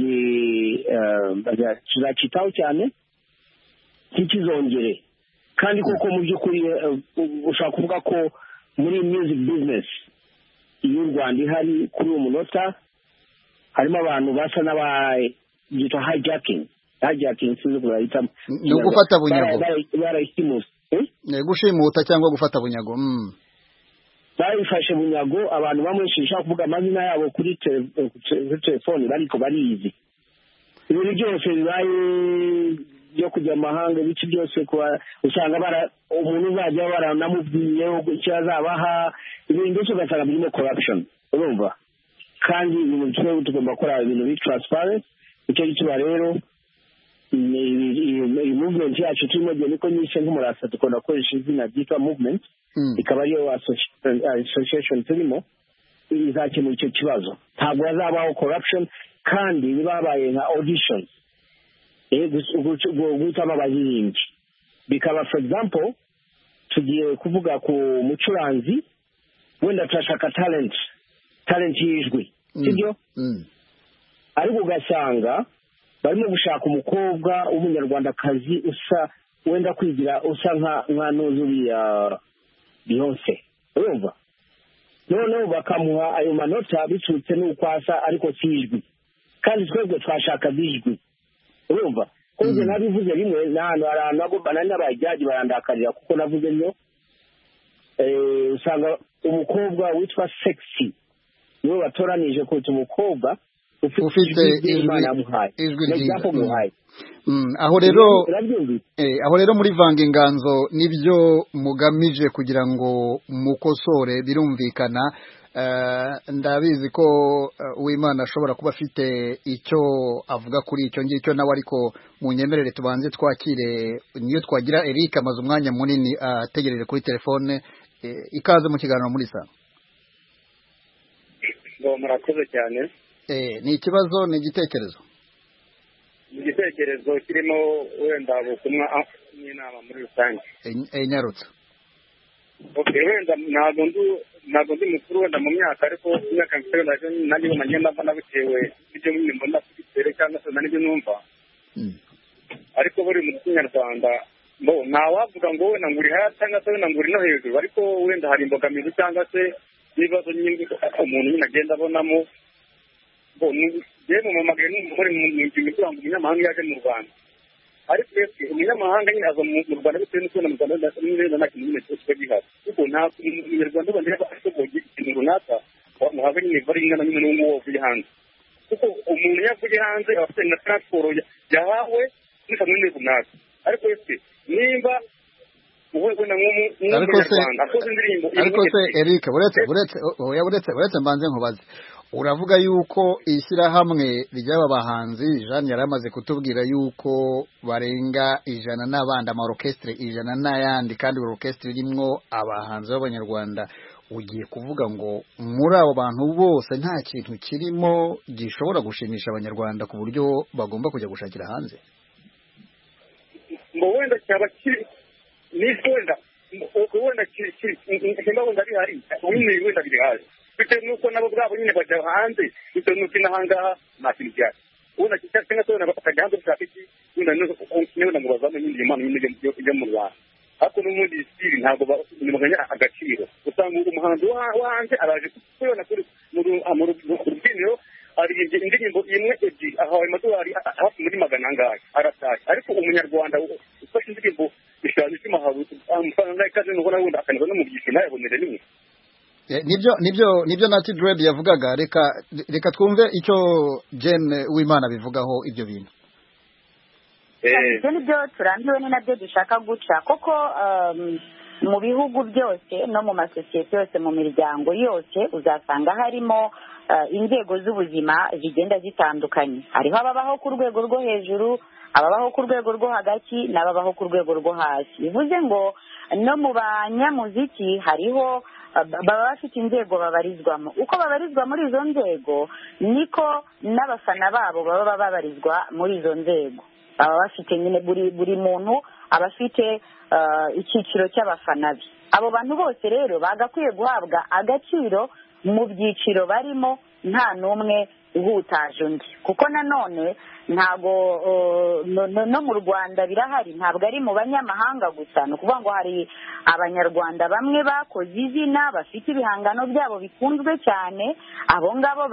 Speaker 4: tuzakitaho cyane ntikizongere kandi koko mu by'ukuri ushobora kuvuga ko muri music business iyo u Rwanda ihari kuri uwo munota harimo abantu basa n'abayita hijacking hijacking sinzi kurahita
Speaker 1: ni ugufata bunyago
Speaker 4: barayisimusa
Speaker 1: gushimuta cyangwa gufata bunyago
Speaker 4: bayifashe bunyago abantu bamwe shishaka kuvuga amazina yabo kuri telefone bariko barizi ibintu byose bibaye byo kujya amahanga ibice byose usanga bara umuntu uzajya baranamubwiye icyo azabaha ibintu byose ugasanga birimo corruption urumva kandi ibintu twese tugomba gukora ibintu bi transparent icyo gituma rero iyi movement yacu turimo gihe niko nyinshi nk'umurasa dukunda gukoresha izina ryitwa movement ikaba ariyo association turimo izakemura icyo kibazo ntabwo hazabaho corruption kandi nibabaye nka auditions guhitamo abaririmbyi bikaba for example tugiye kuvuga ku mucuranzi wenda turashaka talent talent y'ijwi sibyo ariko ugasanga barimo gushaka umukobwa w'umunyarwandakazi usa wenda kwigira usa nka n'uzuriya Beyonce urumva noneho bakamuha ayo manota biturutse n'uko asa ariko si ijwi kandi twebwe twashaka bijwi urumva kuko nabivuze rimwe n'ahantu hari ahantu bagomba n'abajaji barandakarira kuko navuze nyo usanga umukobwa witwa sexy niwe batoranije kuruta umukobwa
Speaker 1: ufite
Speaker 4: ijwi ryiza
Speaker 1: aho rero aho rero muri vanga inganzo nibyo mugamije kugira ngo mukosore birumvikana ndabizi ko Uwimana ashobora kuba afite icyo avuga kuri icyo ngicyo nawe ariko munyemerere tubanze twakire niyo twagira Eric amaze umwanya munini ategereje kuri telefone ikaze mu kiganiro muri sa
Speaker 3: ngo murakoze cyane
Speaker 1: eh ni ikibazo ni igitekerezo
Speaker 3: igitekerezo kirimo wenda bukumwa n'inama muri rusange
Speaker 1: eh nyarutse
Speaker 3: okay wenda ntabwo ndu ntabwo ndi mukuru wenda mu myaka ariko imyaka mfite nandi bumanye namba nabitewe ibyo mbona kuri cyangwa se nandi numva ariko buri mu kinyarwanda bo ntawavuga ngo wenda nguri hasi cyangwa se wenda nguri no hejuru ariko wenda hari imbogamizi cyangwa se n'ibibazo nyine umuntu nyine agenda abonamo bo yewe mu magana n'umugore mu ngingo kugira ngo umunyamahanga yaje mu Rwanda ariko ese umunyamahanga nyine aza mu Rwanda bitewe n'uko mu Rwanda neza nta kintu nyine cyo gihari kuko nta umunyarwanda ubandi afite ikintu runaka wamuhaga nyine bari ingana nyine n'uwo uvuye hanze kuko umuntu yavuye hanze afite na transport yahawe n'ifamwe runaka ariko ese nimba uvuye na nk'umunyarwanda akoze indirimbo
Speaker 1: ariko se Eric buretse buretse oya buretse buretse mbanze nkubaze uravuga yuko ishyirahamwe ry'aba bahanzi Jean yari amaze kutubwira yuko barenga ijana n'abandi amarokestre ijana n'ayandi kandi orokestre rimwo abahanzi b'abanyarwanda ugiye kuvuga ngo muri abo bantu bose nta kintu kirimo gishobora gushimisha abanyarwanda ku buryo bagomba kujya gushakira hanze
Speaker 3: ngo wenda cyaba kiri n'isi wenda wenda kiri nimba wenda ari hari wenda wenda biri hari bitewe n'uko nabo bwabo nyine bajya hanze bitewe n'uko inahangaha nta kintu gihari ubona cyangwa se wenda bakajya hanze gushaka iki wenda wenda ngo bazame nyine impano nyine ijya mu Rwanda ariko n'ubundi siri ntabwo bamenya agaciro usanga umuhanzi wo hanze araje kubona kuri mu rubyiniro aririmbye indirimbo imwe ebyiri ahawe amadolari hafi muri magana angahe arataye ariko umunyarwanda ufashe indirimbo eshanu icumi ahawe amafaranga ikaze nuko nawe wenda akaniza no mu byiciro ntayabonere rimwe
Speaker 1: nibyo nibyo nibyo Nati Dread yavugaga reka reka twumve icyo Jane Uwimana bivugaho ibyo bintu
Speaker 6: ibyo nibyo turambiwe ni nabyo dushaka guca koko mu bihugu byose no mu masosiyete yose mu miryango yose uzasanga harimo inzego z'ubuzima zigenda zitandukanye hariho ababaho ku rwego rwo hejuru ababaho ku rwego rwo hagati n'ababaho ku rwego rwo hasi bivuze ngo no mu banyamuziki hariho baba bafite inzego babarizwamo uko babarizwa muri izo nzego niko n'abafana babo baba babarizwa muri izo nzego baba bafite nyine buri buri muntu aba afite icyiciro cy'abafana be abo bantu bose rero bagakwiye guhabwa agaciro mu byiciro barimo nta n'umwe uhutaje undi kuko nanone ntabwo no mu Rwanda birahari ntabwo ari mu banyamahanga gusa ni ukuvuga ngo hari abanyarwanda bamwe bakoze izina bafite ibihangano byabo bikunzwe cyane abo ngabo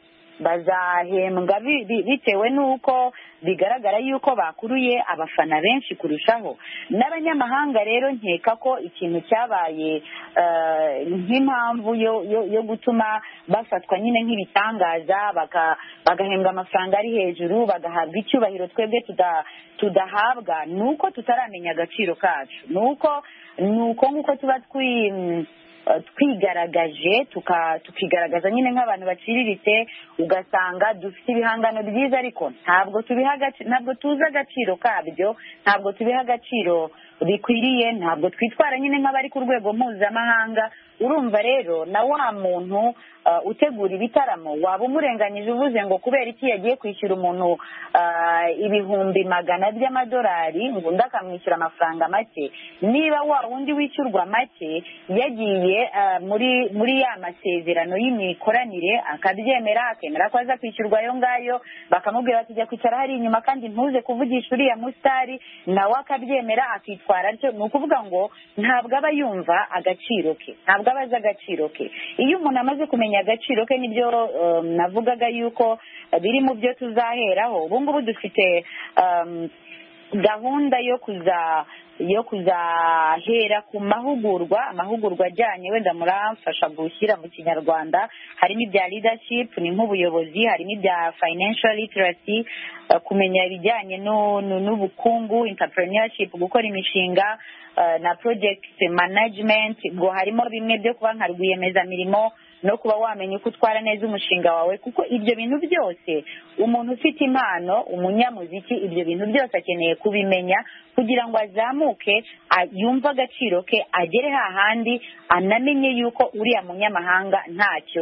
Speaker 6: bazahembwa bitewe n'uko bigaragara yuko bakuruye abafana benshi kurushaho n'abanyamahanga rero nkeka ko ikintu cyabaye nk'impamvu yo gutuma bafatwa nyine nk'ibitangaza bagahembwa amafaranga ari hejuru bagahabwa icyubahiro twebwe tudahabwa ni uko tutaramenya agaciro kacu ni uko ni uko nk'uko tuba twi twigaragaje tukigaragaza nyine nk'abantu baciriritse ugasanga dufite ibihangano byiza ariko ntabwo tubiha ntabwo tuzi agaciro kabyo ntabwo tubiha agaciro bikwiriye ntabwo twitwara nyine nk'abari ku rwego mpuzamahanga urumva rero na wa muntu utegura ibitaramo waba umurenganyije uvuze ngo kubera iki yagiye kwishyura umuntu ibihumbi magana by'amadolari ngo undi akamwishyura amafaranga make niba wa wundi wishyurwa make yagiye muri muri ya masezerano y'imikoranire akabyemera akemera ko aza kwishyurwa ayo ngayo bakamubwira bati jya kwicara hari inyuma kandi ntuze kuvugisha uriya musitari nawe akabyemera akitwara atyo ni ukuvuga ngo ntabwo aba yumva agaciro ke ntabwo aba azi agaciro ke iyo umuntu amaze kumenya agaciro ke nibyo navugaga yuko biri mu byo tuzaheraho ubu ngubu dufite gahunda yo kuza yo kuzahera ku mahugurwa amahugurwa ajyanye wenda muramfasha gushyira mu kinyarwanda harimo ibya leadership ni nk'ubuyobozi harimo ibya financial literacy kumenya ibijyanye n'ubukungu entrepreneurship gukora imishinga na project management ngo harimo bimwe byo kuba nka rwiyemezamirimo no kuba wamenya uko utwara neza umushinga wawe kuko ibyo bintu byose umuntu ufite impano umunyamuziki ibyo bintu byose akeneye kubimenya kugira ngo azamuke yumve agaciro ke agere hahandi anamenye yuko uriya munyamahanga ntacyo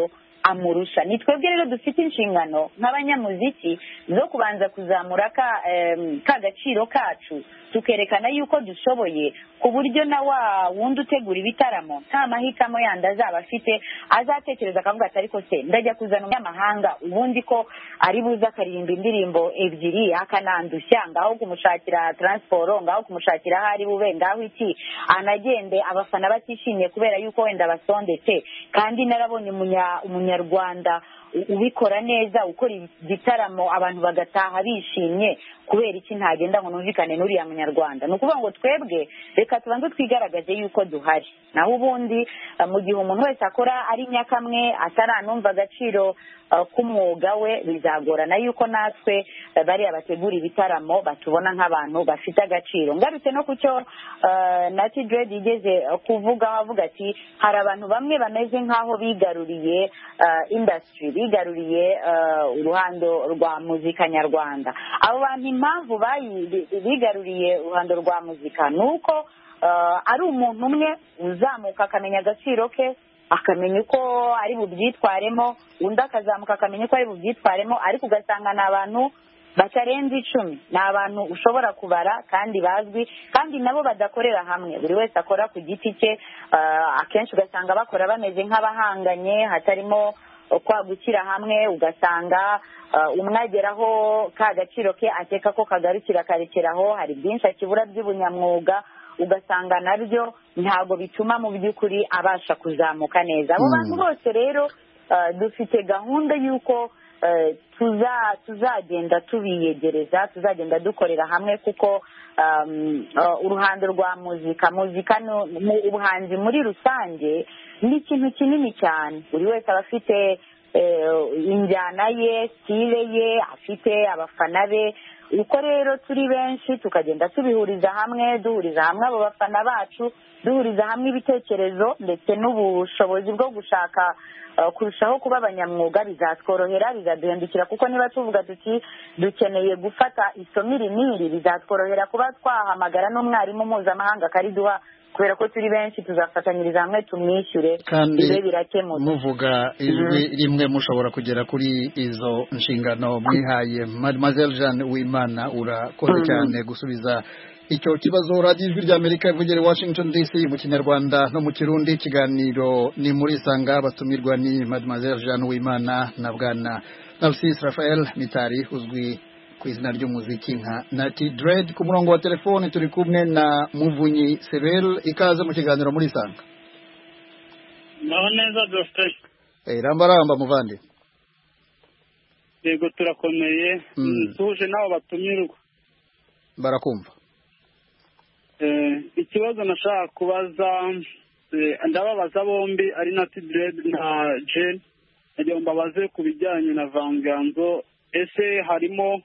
Speaker 6: amurusha. Ni twebwe rero dufite inshingano nk'abanyamuziki zo kubanza kuzamura ka em, ka gaciro kacu, tukerekana yuko dushoboye, ku buryo na wa wundi utegura ibitaramo nta mahitamo yandi azaba afite, azatekereza akavuga ati ariko se ndajya kuzana umunyamahanga ubundi ko ari buze akaririmba indirimbo ebyiri akanandushya, ngaho kumushakira transport, ngaho kumushakira ahari bube, ngaho iki anagende abafana batishimye kubera yuko wenda basondetse, kandi narabonye umunya umunyarwanda ubikora neza, ukora igitaramo abantu bagataha bishimye, kubera iki ntagenda ngo numvikane n'uriya munyarwanda? Ni ukuvuga ngo twebwe reka tubanze twigaragaze yuko duhari, naho ubundi mu gihe umuntu wese akora ari nyakamwe ataranumva agaciro k'umwuga we, bizagorana yuko natwe bariya bategura ibitaramo batubona nk'abantu bafite agaciro. Ngarutse no ku cyo Natty Dread igeze kuvuga, avuga ati hari abantu bamwe bameze nk'aho bigaruriye industry, bigaruriye uruhando rwa muzika nyarwanda. Abo bantu impamvu bigaruriye uruhando rwa muzika ni uko ari umuntu umwe uzamuka akamenya agaciro ke, akamenya uko ari bubyitwaremo, undi akazamuka akamenya uko ari bubyitwaremo, ariko ugasanga ni abantu batarenze icumi, ni abantu ushobora kubara kandi bazwi, kandi nabo badakorera hamwe, buri wese akora ku giti cye. Akenshi ugasanga bakora bameze nk'abahanganye, hatarimo kwagukira hamwe, ugasanga umwe ageraho ka gaciro ke akeka ko kagarukira akarekeraho, hari byinshi akibura by'ubunyamwuga, ugasanga nabyo ntabwo bituma mu by'ukuri abasha kuzamuka neza. Abo bantu bose rero dufite gahunda y'uko tuzagenda tubiyegereza, tuzagenda dukorera hamwe, kuko uruhando rwa muzika muzika ubuhanzi muri rusange ni ikintu kinini cyane. Buri wese aba afite injyana ye, stile ye, afite abafana be. Uko rero turi benshi tukagenda tubihuriza hamwe, duhuriza hamwe abo bafana bacu, duhuriza hamwe ibitekerezo ndetse n'ubushobozi bwo gushaka kurushaho kuba abanyamwuga, bizatworohera, bizaduhindukira, kuko niba tuvuga tuti dukeneye gufata isomo iri n'iri, bizatworohera kuba twahamagara n'umwarimu mpuzamahanga akariduha, kubera ko turi benshi tuzafatanyiriza hamwe tumwishyure, ibe birakemutse.
Speaker 1: Muvuga ijwi rimwe mushobora kugera kuri izo nshingano mwihaye. Mademoiselle Jeanne Uwimana, urakoze cyane gusubiza icyo kibazo. Radio Ijwi ry'Amerika ivugere Washington D C mu Kinyarwanda no mu Kirundi. Ikiganiro ni muri Sanga, batumirwa ni Mademoiselle Jeanne Uwimana na Bwana Narcisse Raphael Mitari uzwi ku izina ry'umuziki nka Natty Dread. Ku murongo wa telefone turi kumwe na Muvunyi Sebel. Ikaze mu kiganiro muri Sanga.
Speaker 3: Naho neza Doctor.
Speaker 1: Eh, rambaramba muvandi.
Speaker 3: Yego turakomeye. Mm. Tuje naho batumirwa.
Speaker 1: Barakumva.
Speaker 3: Eh, ikibazo nashaka kubaza, eh, ndababaza bombi ari Natty Dread na Jeanne, nagiye mbabaze ku bijyanye na vanganzo. Ese harimo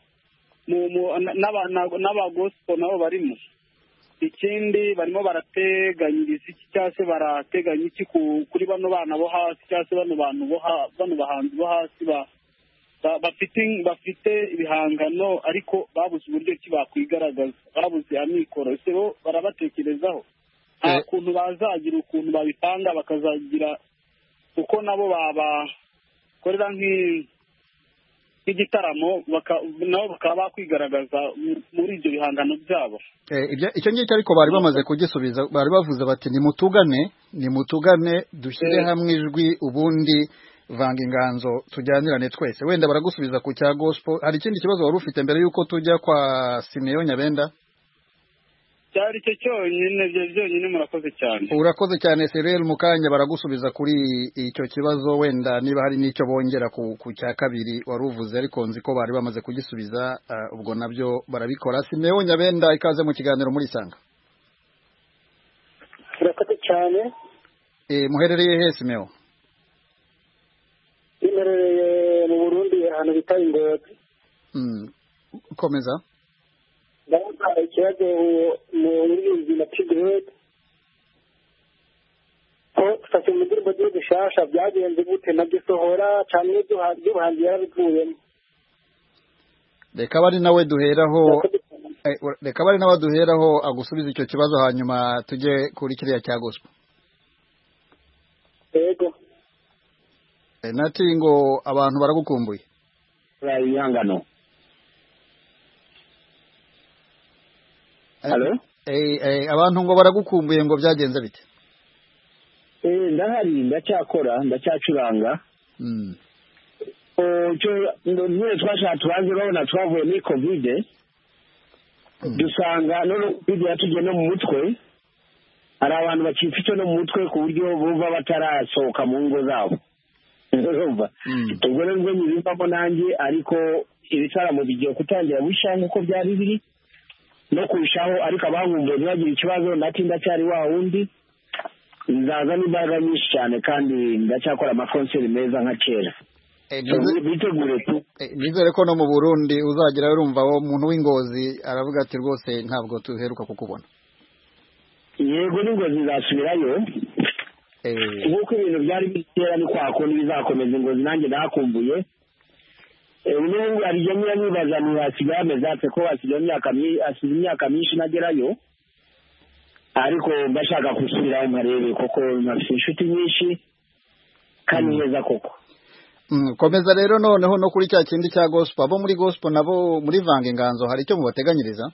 Speaker 3: n'abagospel nabo barimo? Ikindi barimo barateganyiriza iki, cyangwa se barateganya iki kuri bano bana bo hasi, cyangwa se bano bantu bo bano bahanzi bo hasi bafite bafite ibihangano ariko babuze uburyo ki bakwigaragaza, babuze amikoro? Ese bo barabatekerezaho nta kuntu bazagira ukuntu babipanga bakazagira uko nabo babakorera nk'i igitaramo nabo bakaba bakwigaragaza muri ibyo bihangano byabo?
Speaker 1: Icyo ngicyo ariko bari bamaze kugisubiza, bari bavuze bati nimutugane nimutugane dushyire hamwe ijwi, ubundi vanga inganzo tujyanirane twese. Wenda baragusubiza ku cya gospel. Hari ikindi kibazo wari ufite mbere yuko tujya kwa Simeon Nyabenda?
Speaker 3: Cyari cyo cyonyine, byo byonyine. Murakoze cyane.
Speaker 1: Urakoze cyane Serel. Mukanya baragusubiza kuri icyo kibazo, wenda niba hari n'icyo bongera ku, ku cya kabiri wari uvuze, ariko nzi ko bari bamaze kugisubiza. Uh, ubwo nabyo barabikora. Simeon Nyabenda, ikaze mu kiganiro muri Sanga.
Speaker 5: Urakoze cyane.
Speaker 1: Eh, muherereye he Simeon?
Speaker 5: Imerereye mu Burundi ahantu bita Ingozi.
Speaker 1: Mm. Komeza.
Speaker 5: Ndabona ikibazo muri Natty Dread ko tufashe mu ndirimbo z'udushasha byagenze gute, nabyo sohora cyane by'ubuhanzi yarabivuyemo?
Speaker 1: Reka bari nawe duheraho reka bari nawe duheraho agusubiza icyo kibazo, hanyuma tujye kuri kiriya cya gospel.
Speaker 5: Yego.
Speaker 1: nati ngo abantu baragukumbuye
Speaker 4: ibihangano. Halo?
Speaker 1: Eh eh abantu ngo baragukumbuye ngo byagenze bite?
Speaker 4: Eh ndahari ndacyakora ndacyacuranga.
Speaker 1: Mm.
Speaker 4: Oh cyo ndure twashaka tubanze babona twavuye muri covid. Dusanga no covid yatuje no mu mutwe. Hari abantu bakifite no mu mutwe ku buryo bumva batarasohoka mu ngo zabo. Urumva? Ubwo rero ngo nyibamo nanjye ariko ibitaramo bigiye kutangira busha nkuko byari biri no kurushaho ariko abahumbuye bagira ikibazo natinda cyari wa wundi nzaza n'imbaraga nyinshi cyane kandi ndacyakora amakonseri meza nka kera. Bitegure tu
Speaker 1: nizere ko no mu Burundi uzagira urumva wo muntu w'Ingozi aravuga ati rwose ntabwo tuheruka kukubona.
Speaker 4: Yego n'Ingozi zasubirayo eh nkuko ibintu byari bitera ni kwa kundi bizakomeza Ingozi nanjye nakumbuye. Eh ubu ari jemye nibaza mu hasigame zatse ko asigaye imyaka asigaye imyaka myinshi nagerayo ariko mbashaka gusubira mu marebe koko nafite inshuti nyinshi kandi neza koko.
Speaker 1: Mm, komeza rero noneho no kuri cya kindi cya gospel abo muri gospel nabo muri Vanga Inganzo hari icyo mubateganyiriza?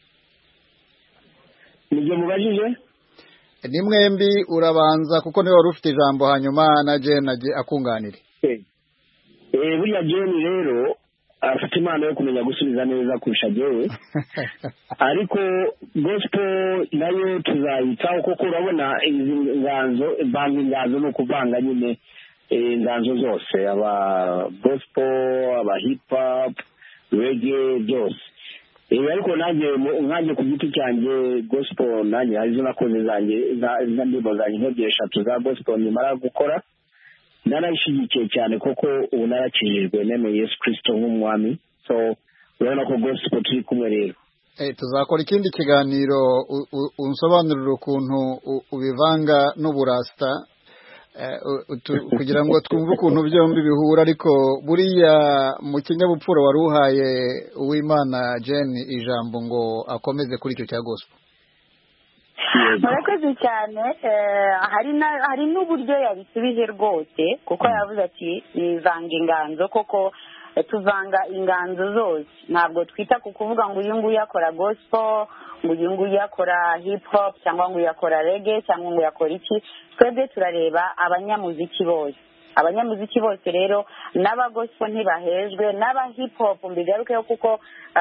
Speaker 4: Nibyo mubajije?
Speaker 1: Ni mwembi urabanza kuko niwe wari ufite ijambo hanyuma na Jane akunganire.
Speaker 4: Eh eh buriya Jane rero afite impano yo kumenya gusubiza neza kurusha jewe ariko gospel nayo tuzayitaho kuko urabona izi nganzo Vanga Inganzo no kuvanga nyine inganzo zose aba gospel aba hip hop reggae byose. Eh ariko nanjye nkanjye ku giti cyanjye gospel nanjye arizo nakoze zanjye za ndibo zanjye nk'ebyiri eshatu za gospel nimara gukora narayishigikiye cyane kuko ubu narakijijwe neme Yesu Kristo nk'umwami. So urabona ko gospel turi kumwe rero.
Speaker 1: Eh tuzakora ikindi kiganiro unsobanurira ukuntu ubivanga n'uburasta kugira ngo twumve ukuntu byombi bihura ariko buriya mu kinyabupfura wari uhaye uw'Imana Jane ijambo ngo akomeze kuri icyo cya gospel.
Speaker 6: Murakoze cyane hari hari n'uburyo yabisubije rwose kuko yavuze ati Vanga Inganzo koko tuvanga inganzo zose ntabwo twita ku kuvuga ngo uyu nguyu yakora gospel ngo uyu nguyu yakora hip hop cyangwa ngo yakora reggae cyangwa ngo yakora iki. Twebwe turareba abanyamuziki bose abanyamuziki bose rero n'aba gospel ntibahejwe n'aba hip hop mbigarukeho kuko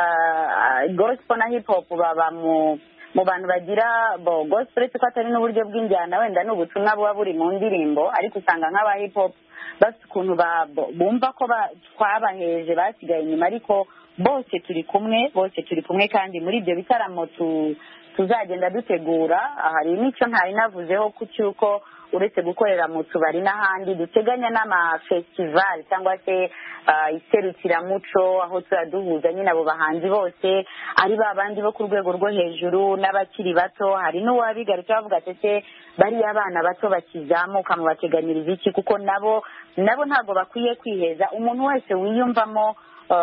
Speaker 6: gospel na hip hop baba mu mu bantu bagira bo gospel ko atari n'uburyo bw'injyana wenda n'ubutumwa buba buri mu ndirimbo ariko usanga nk'aba hip hop bafite ukuntu bumva ko twabaheje basigaye inyuma ariko bose turi kumwe bose turi kumwe kandi muri ibyo bitaramo tuzagenda dutegura hari n'icyo ntari navuzeho ku cyuko uretse gukorera mu tubari n'ahandi duteganya n'amafestival cyangwa se iserukiramuco aho turaduhuza nyine abo bahanzi bose ari babandi bo ku rwego rwo hejuru n'abakiri bato. Hari n'uwabigarutse bavuga ati bariya abana bato bakizamuka mu bateganyiriza iki kuko nabo nabo ntabwo bakwiye kwiheza. Umuntu wese wiyumvamo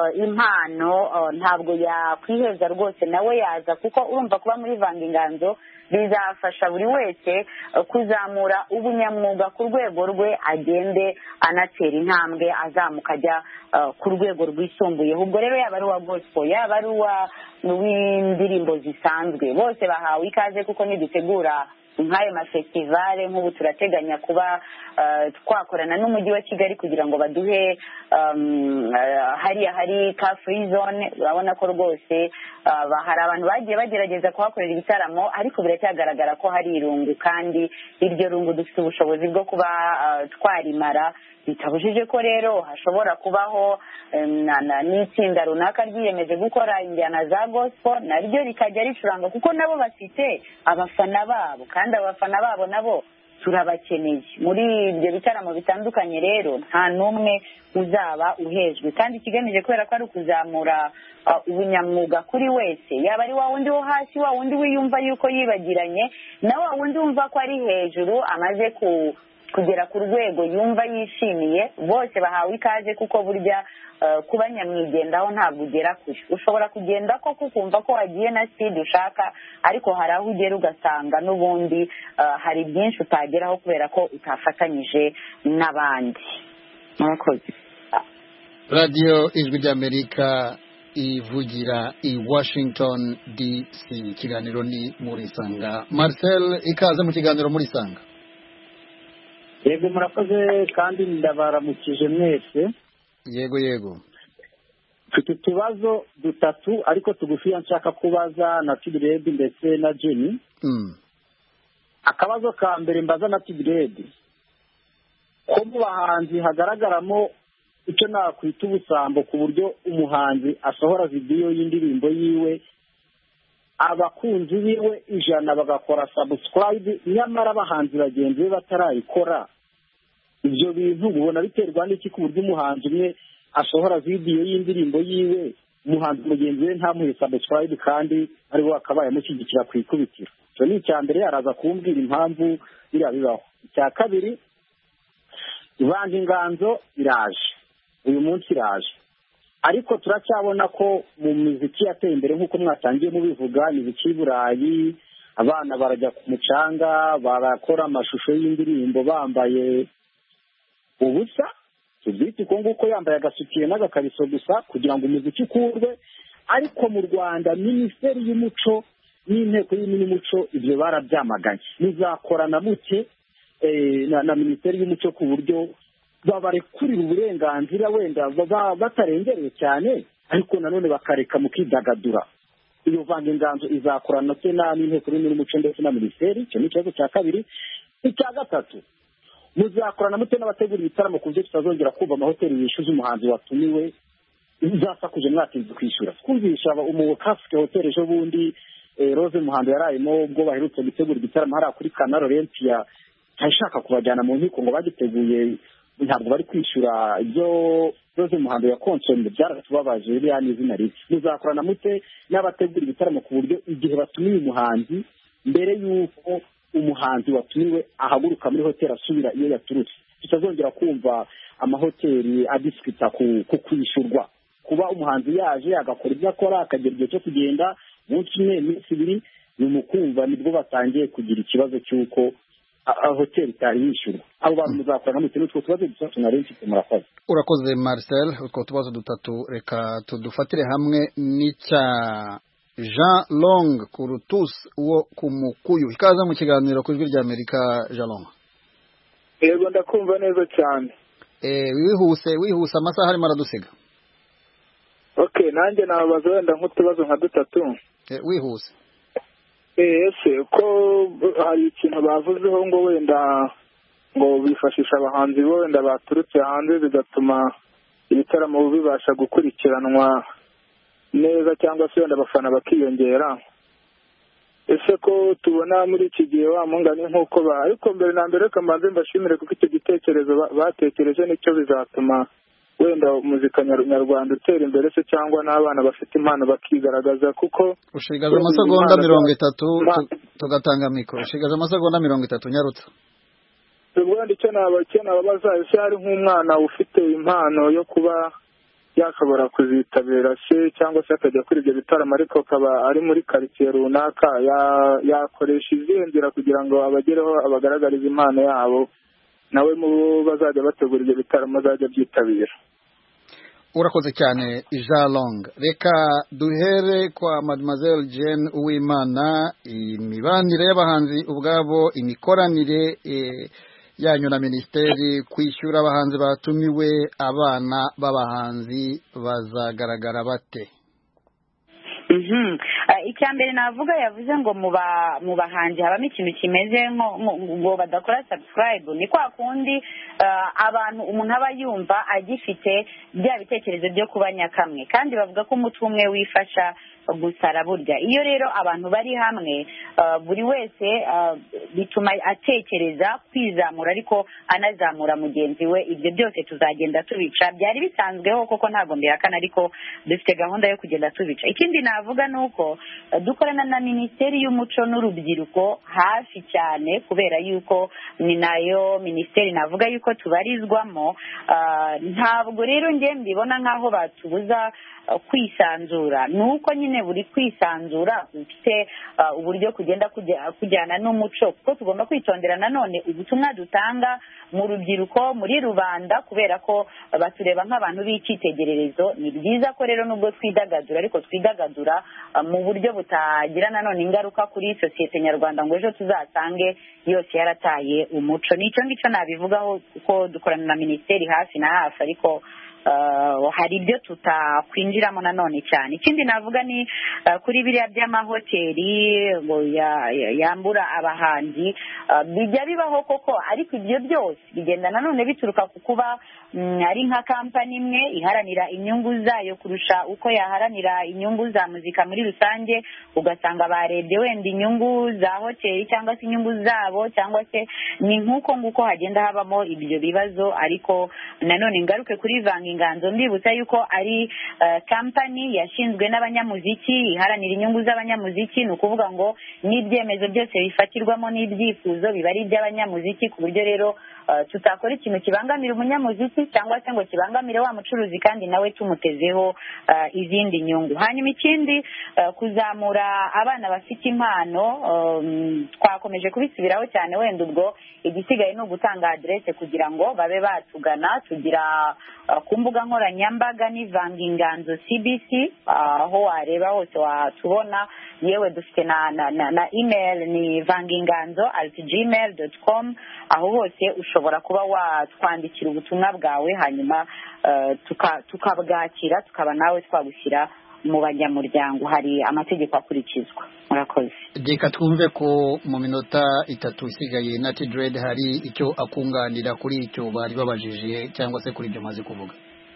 Speaker 6: impano ntabwo yakwiheza rwose nawe yaza kuko urumva kuba muri Vanga Inganzo bizafasha buri wese kuzamura ubunyamwuga ku rwego rwe agende anatera intambwe azamuka ajya ku rwego rwisumbuye. Ubwo rero yaba ari uwa gospel yaba ari uw'indirimbo zisanzwe bose bahawe ikaze kuko nidutegura nk'ayo mafestivale nk'ubu turateganya kuba twakorana n'umujyi wa Kigali kugira ngo baduhe hariya hari ka free zone. Urabona ko rwose hari abantu bagiye bagerageza kuhakorera ibitaramo ariko biracyagaragara ko hari irungu kandi iryo rungu dufite ubushobozi bwo kuba twarimara bitabujije ko rero hashobora kubaho n'itsinda runaka ryiyemeje gukora injyana za gospel naryo rikajya ricuranga kuko nabo bafite abafana babo kandi abafana babo nabo turabakeneye muri ibyo bitaramo bitandukanye. Rero nta n'umwe uzaba uhejwe kandi ikigamije kubera ko ari ukuzamura ubunyamwuga kuri wese yaba ari wa wundi wo hasi wa wundi wiyumva yuko yibagiranye na wa wundi wumva ko ari hejuru amaze ku kugera ku rwego yumva yishimiye. Bose bahawe ikaze kuko burya kuba nyamwigendaho ntabwo ugera kure. Ushobora kugenda ko kukumva ko wagiye na speed ushaka ariko hari aho ugera ugasanga n'ubundi hari byinshi utageraho kubera ko utafatanyije n'abandi. murakoze.
Speaker 1: radiyo ijwi ry'amerika ivugira i Washington D C. Ikiganiro ni Murisanga. Marcel, ikaze mu kiganiro Murisanga.
Speaker 5: Yego murakoze kandi ndabaramukije mwese.
Speaker 1: Yego yego.
Speaker 5: Mfite utubazo dutatu ariko tugufiya nshaka kubaza na Tibredi ndetse na Jenny.
Speaker 1: Mm.
Speaker 5: Akabazo ka mbere mbaza na Tibredi. Ko mu bahanzi hagaragaramo icyo nakwita ubusambo ku buryo umuhanzi asohora video y'indirimbo yiwe abakunzi biwe ijana bagakora subscribe nyamara abahanzi bagenzi be batarayikora. Ibyo bintu ubona biterwa n'iki ku buryo umuhanzi umwe asohora video y'indirimbo yiwe umuhanzi mugenzi we ntamuhe subscribe kandi ari we akabaye amushyigikira ku ikubitiro? Icyo ni icya mbere, araza kumbwira impamvu biriya bibaho. Icya kabiri, ivanga inganzo iraje, uyu munsi iraje, ariko turacyabona ko mu muziki yateye imbere nk'uko mwatangiye mubivuga, imiziki y'i Burayi abana barajya ku mucanga barakora amashusho y'indirimbo bambaye ubusa, tubyite uko nguko, yambaye agasutiye n'agakariso gusa kugira ngo umuziki ukurwe. Ariko mu Rwanda Minisiteri y'Umuco n'Inteko y'Umuco ibyo barabyamaganye. Muzakorana mute na Minisiteri y'Umuco ku buryo babarekurira uburenganzira wenda batarengereye cyane ariko nanone bakareka mukidagadura? Iyo vanga inganzo izakorana se n'Inteko y'Umuco ndetse na Minisiteri? Icyo ni ikibazo cya kabiri. Icya gatatu, muzakorana mute n'abategura ibitaramo ku buryo tutazongera kumva amahoteli yishyuza umuhanzi watumiwe uzasakuje mwatinze kwishyura? Twumvisha umukafite hoteli ejo bundi Rose Muhando yarayemo ubwo baherutse gutegura igitaramo hariya kuri Canal Olympia, ntashaka kubajyana mu nkiko ngo bagiteguye ntabwo bari kwishyura ibyo Rose Muhando yakonsomye. Byaratubabaje biriya n'izina ribi. Muzakorana mute n'abategura ibitaramo ku buryo igihe batumiye umuhanzi mbere y'uko umuhanzi watumiwe ahaguruka muri hoteli asubira iyo yaturutse tutazongera kumva amahoteli adisikita ku kwishyurwa? Kuba umuhanzi yaje agakora ibyo akora akagera igihe cyo kugenda umunsi umwe iminsi ibiri bimukumva nibwo batangiye kugira ikibazo cy'uko hoteli itari yishyurwa. Abo bantu muzakorana mute n'utwo tubazo dutatu nari mfite? Murakoze.
Speaker 1: Urakoze Marcel. Utwo tubazo dutatu reka tudufatire hamwe n'icya Jean Long Kurutus wo kumukuyu. Ikaza mu kiganiro ku ijwi ry'Amerika Jean Long.
Speaker 3: Yego ndakumva neza cyane.
Speaker 1: Eh wihuse wihuse amasaha arimo aradusiga.
Speaker 3: Okay, nanjye nababaza wenda nk'utubazo nka dutatu.
Speaker 1: Eh wihuse.
Speaker 3: Eh ese ko hari ikintu bavuzeho ngo wenda ngo bifashisha abahanzi bo wenda baturutse hanze bigatuma ibitaramo bibasha gukurikiranwa neza cyangwa se wenda abafana bakiyongera. Ese ko tubona muri iki gihe wa mungane nk'uko ba ariko mbere na mbere kamanze mbashimire kuko icyo gitekerezo batekereje nicyo bizatuma wenda muzika nyarwanda utera imbere se cyangwa n'abana bafite impano bakigaragaza. Kuko
Speaker 1: ushigaje amasegonda mirongo itatu tugatanga mikoro. Ushigaje amasegonda mirongo itatu nyarutse.
Speaker 3: Ubwo ndicyo nabakena babaza ese hari nk'umwana ufite impano yo kuba yashobora kuzitabira se cyangwa se akajya kuri ibyo bitaramo ariko akaba ari muri quartier runaka yakoresha izihe nzira kugira ngo abagereho abagaragariza impano yabo nawe mu bazajya bategura ibyo bitaramo azajya byitabira?
Speaker 1: Urakoze cyane Jean Long. Reka duhere kwa Mademoiselle Jane Uwimana. Imibanire y'abahanzi ubwabo, imikoranire e, yanyu na Minisiteri, kwishyura abahanzi batumiwe, abana b'abahanzi bazagaragara bate?
Speaker 6: Mhm. Icya mbere navuga yavuze ngo mu bahanzi habamo ikintu kimeze ngo badakora subscribe. Ni kwa kundi abantu umuntu aba yumva agifite bya bitekerezo byo kuba nyakamwe kandi bavuga ko umutwe umwe wifasha gusara burya. Iyo rero abantu bari hamwe buri wese bituma atekereza kwizamura ariko anazamura mugenzi we. Ibyo byose tuzagenda tubica, byari bisanzweho koko ntabwo mbihakana ariko dufite gahunda yo kugenda tubica. Ikindi navuga nuko dukorana na Minisiteri y'Umuco n'Urubyiruko hafi cyane kubera yuko ni nayo minisiteri navuga yuko tubarizwamo. Ntabwo rero njye mbibona nkaho batubuza kwisanzura, nuko nyine nyine buri kwisanzura bufite uburyo kugenda kujyana n'umuco, kuko tugomba kwitondera nanone ubutumwa dutanga mu rubyiruko, muri rubanda, kubera ko batureba nk'abantu b'icyitegererezo. Ni byiza ko rero nubwo twidagadura ariko twidagadura mu buryo butagira nanone ingaruka kuri sosiyete nyarwanda ngo ejo tuzasange yose yarataye umuco. Nicyo ngicyo nabivugaho kuko dukorana na minisiteri hafi na hafi, ariko Uh, hari ibyo tutakwinjiramo nanone cyane. Ikindi navuga ni uh, kuri biriya by'amahoteli ngo ya, ya, yambura abahanzi, uh, bijya bibaho koko, ariko ibyo byose bigenda nanone bituruka ku kuba mm, ari nka kampani imwe iharanira inyungu zayo kurusha uko yaharanira inyungu za muzika muri rusange. Ugasanga barebye wenda inyungu za hoteli cyangwa se inyungu zabo, cyangwa se ni nk'uko nguko hagenda habamo ibyo bibazo. Ariko nanone ngaruke kuri Vanga Inganzo, mbibutsa yuko ari uh, kampani yashinzwe n'abanyamuziki, iharanira inyungu z'abanyamuziki. Ni ukuvuga ngo n'ibyemezo byose bifatirwamo n'ibyifuzo biba ari iby'abanyamuziki, ku buryo rero uh, tutakora ikintu kibangamira umunyamuziki cyangwa se ngo kibangamire wa mucuruzi kandi nawe tumutezeho uh, izindi nyungu. Hanyuma ikindi, uh, kuzamura abana bafite impano, um, twakomeje kubisubiraho cyane. Wenda ubwo igisigaye ni ugutanga adresse kugira ngo babe batugana. Tugira uh, ku mbuga nkoranyambaga ni Vanga Inganzo C B C, aho wareba hose watubona. Yewe dufite na, na, na, na email ni vanginganzo at gmail dot com. Aho hose ushobora kuba watwandikira ubutumwa bwawe, hanyuma uh, tukabwakira tuka tukaba nawe twagushyira mu banyamuryango. Hari amategeko akurikizwa. Murakoze.
Speaker 1: Reka twumve ko mu minota itatu isigaye Natty Dread hari icyo akunganira kuri icyo bari babajije cyangwa se kuri ibyo maze kuvuga.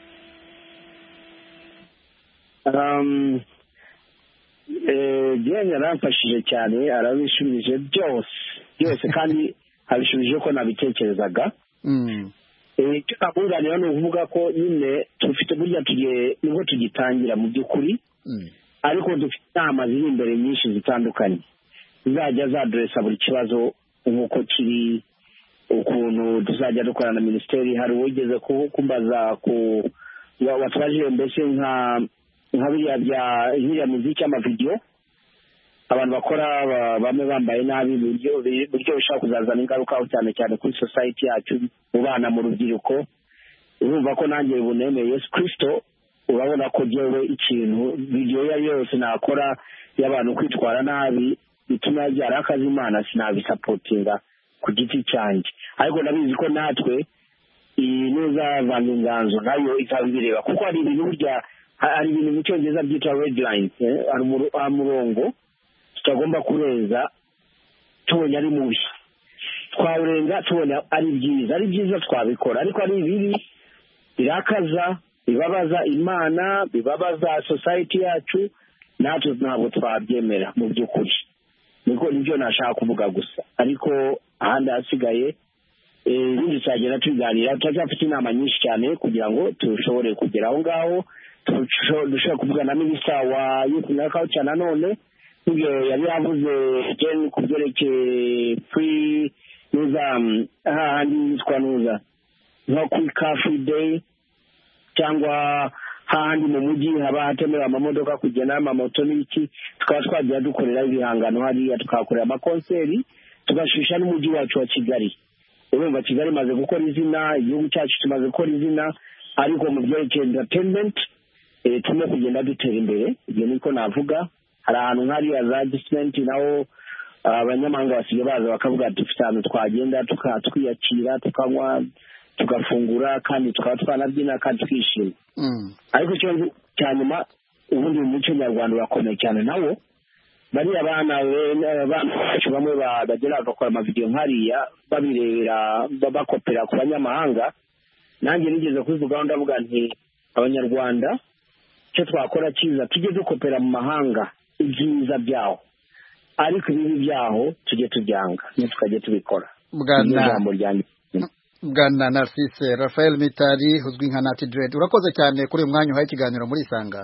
Speaker 4: Um, eh, Diane yaramfashije cyane, arabishubije byose byose kandi abishubije ko nabitekerezaga.
Speaker 1: Mm.
Speaker 4: Eh, akunganira no kuvuga ko nyine tufite burya tugiye nibwo tugitangira mu by'ukuri.
Speaker 1: Mm.
Speaker 4: Ariko dufite inama ziri imbere nyinshi zitandukanye zizajya zadressa buri kibazo nk'uko kiri, ukuntu tuzajya dukorana na minisiteri. Hari uwigeze kumbaza ku watwaje mbese nka nka biriya bya biriya muziki y'amavidewo abantu bakora bamwe bambaye nabi, buryo buryo bishaka kuzazana ingaruka cyane cyane kuri society yacu, mu bana, mu rubyiruko. Urumva ko nanjye bunemeye Yesu Kristo, urabona ko jewe ikintu video ya yose nakora y'abantu kwitwara nabi bituma byara akazi Imana sinabisupportinga ku giti cyanjye. Ariko nabizi ko natwe inuza Vanga Inganzo nayo izabireba, kuko hari ibintu burya hari ibintu mu Cyongereza byitwa red line, ari umurongo tutagomba kurenza tubonye ari mubi, twawurenga tubona ari byiza. Ari byiza twabikora, ariko ari bibi birakaza, bibabaza Imana, bibabaza society yacu, natwe ntabwo twabyemera mu by'ukuri. Niko nibyo nashaka kuvuga gusa, ariko ahandi hasigaye ibindi cyagera tuganira. Turacyafite inama nyinshi cyane kugira ngo tushobore kugera aho ngaho, dushobora kuvuga na minisita wa youth na culture nanone ibyo yari yavuze gen kubyerekeye free nuza handi yitwa nuza nko kuri car free day, cyangwa handi mu mujyi haba hatemewe amamodoka kugenda amamoto n'iki, tukaba twagiye dukorera ibihangano hariya, tukakorera amakonseri, tugashisha n'umujyi wacu wa Kigali. Urumva Kigali maze gukora izina, igihugu cyacu tumaze gukora izina, ariko mu byerekeye entertainment eh tume kugenda dutera imbere. Ibyo niko navuga. Hari ahantu nk'ariya za disment naho abanyamahanga basigaye baza bakavuga dufite ahantu twagenda tukatwiyakira, tukanywa, tugafungura, kandi tukaba twanabyina kandi twishima.
Speaker 1: Mm.
Speaker 4: Ariko cyo cyanyuma ubundi mu muco nyarwanda urakomeye cyane nawo. Bari abana bacu bamwe bagera bagakora amavideo nkariya babirebera babakopera ku banyamahanga. Nanjye nigeze kuvuga ndavuga nti abanyarwanda cyo twakora cyiza tujye dukopera mu mahanga ibyiza byaho, ariko ibibi byaho tujye tubyanga ne tukajye tubikora.
Speaker 1: Bwana Bwana Narcisse Raphael Mitari uzwi nka Natty Dread, urakoze cyane kuri uyu mwanya uhaye ikiganiro muri Sanga.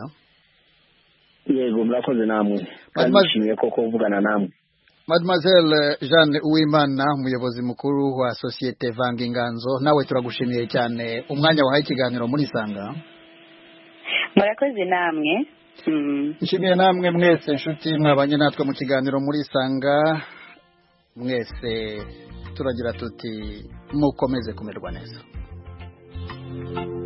Speaker 4: Yego murakoze namwe, kandi nshimiye ko kuvugana namwe.
Speaker 1: Mademoiselle Jeanne Uwimana, umuyobozi mukuru wa Societe Vanga Inganzo, nawe turagushimiye cyane umwanya wahaye ikiganiro muri Sanga.
Speaker 6: Murakoze namwe.
Speaker 1: nshimiye namwe mwese inshuti mwabanye natwe mu kiganiro muri Isanga mwese turagira tuti mukomeze kumerwa neza.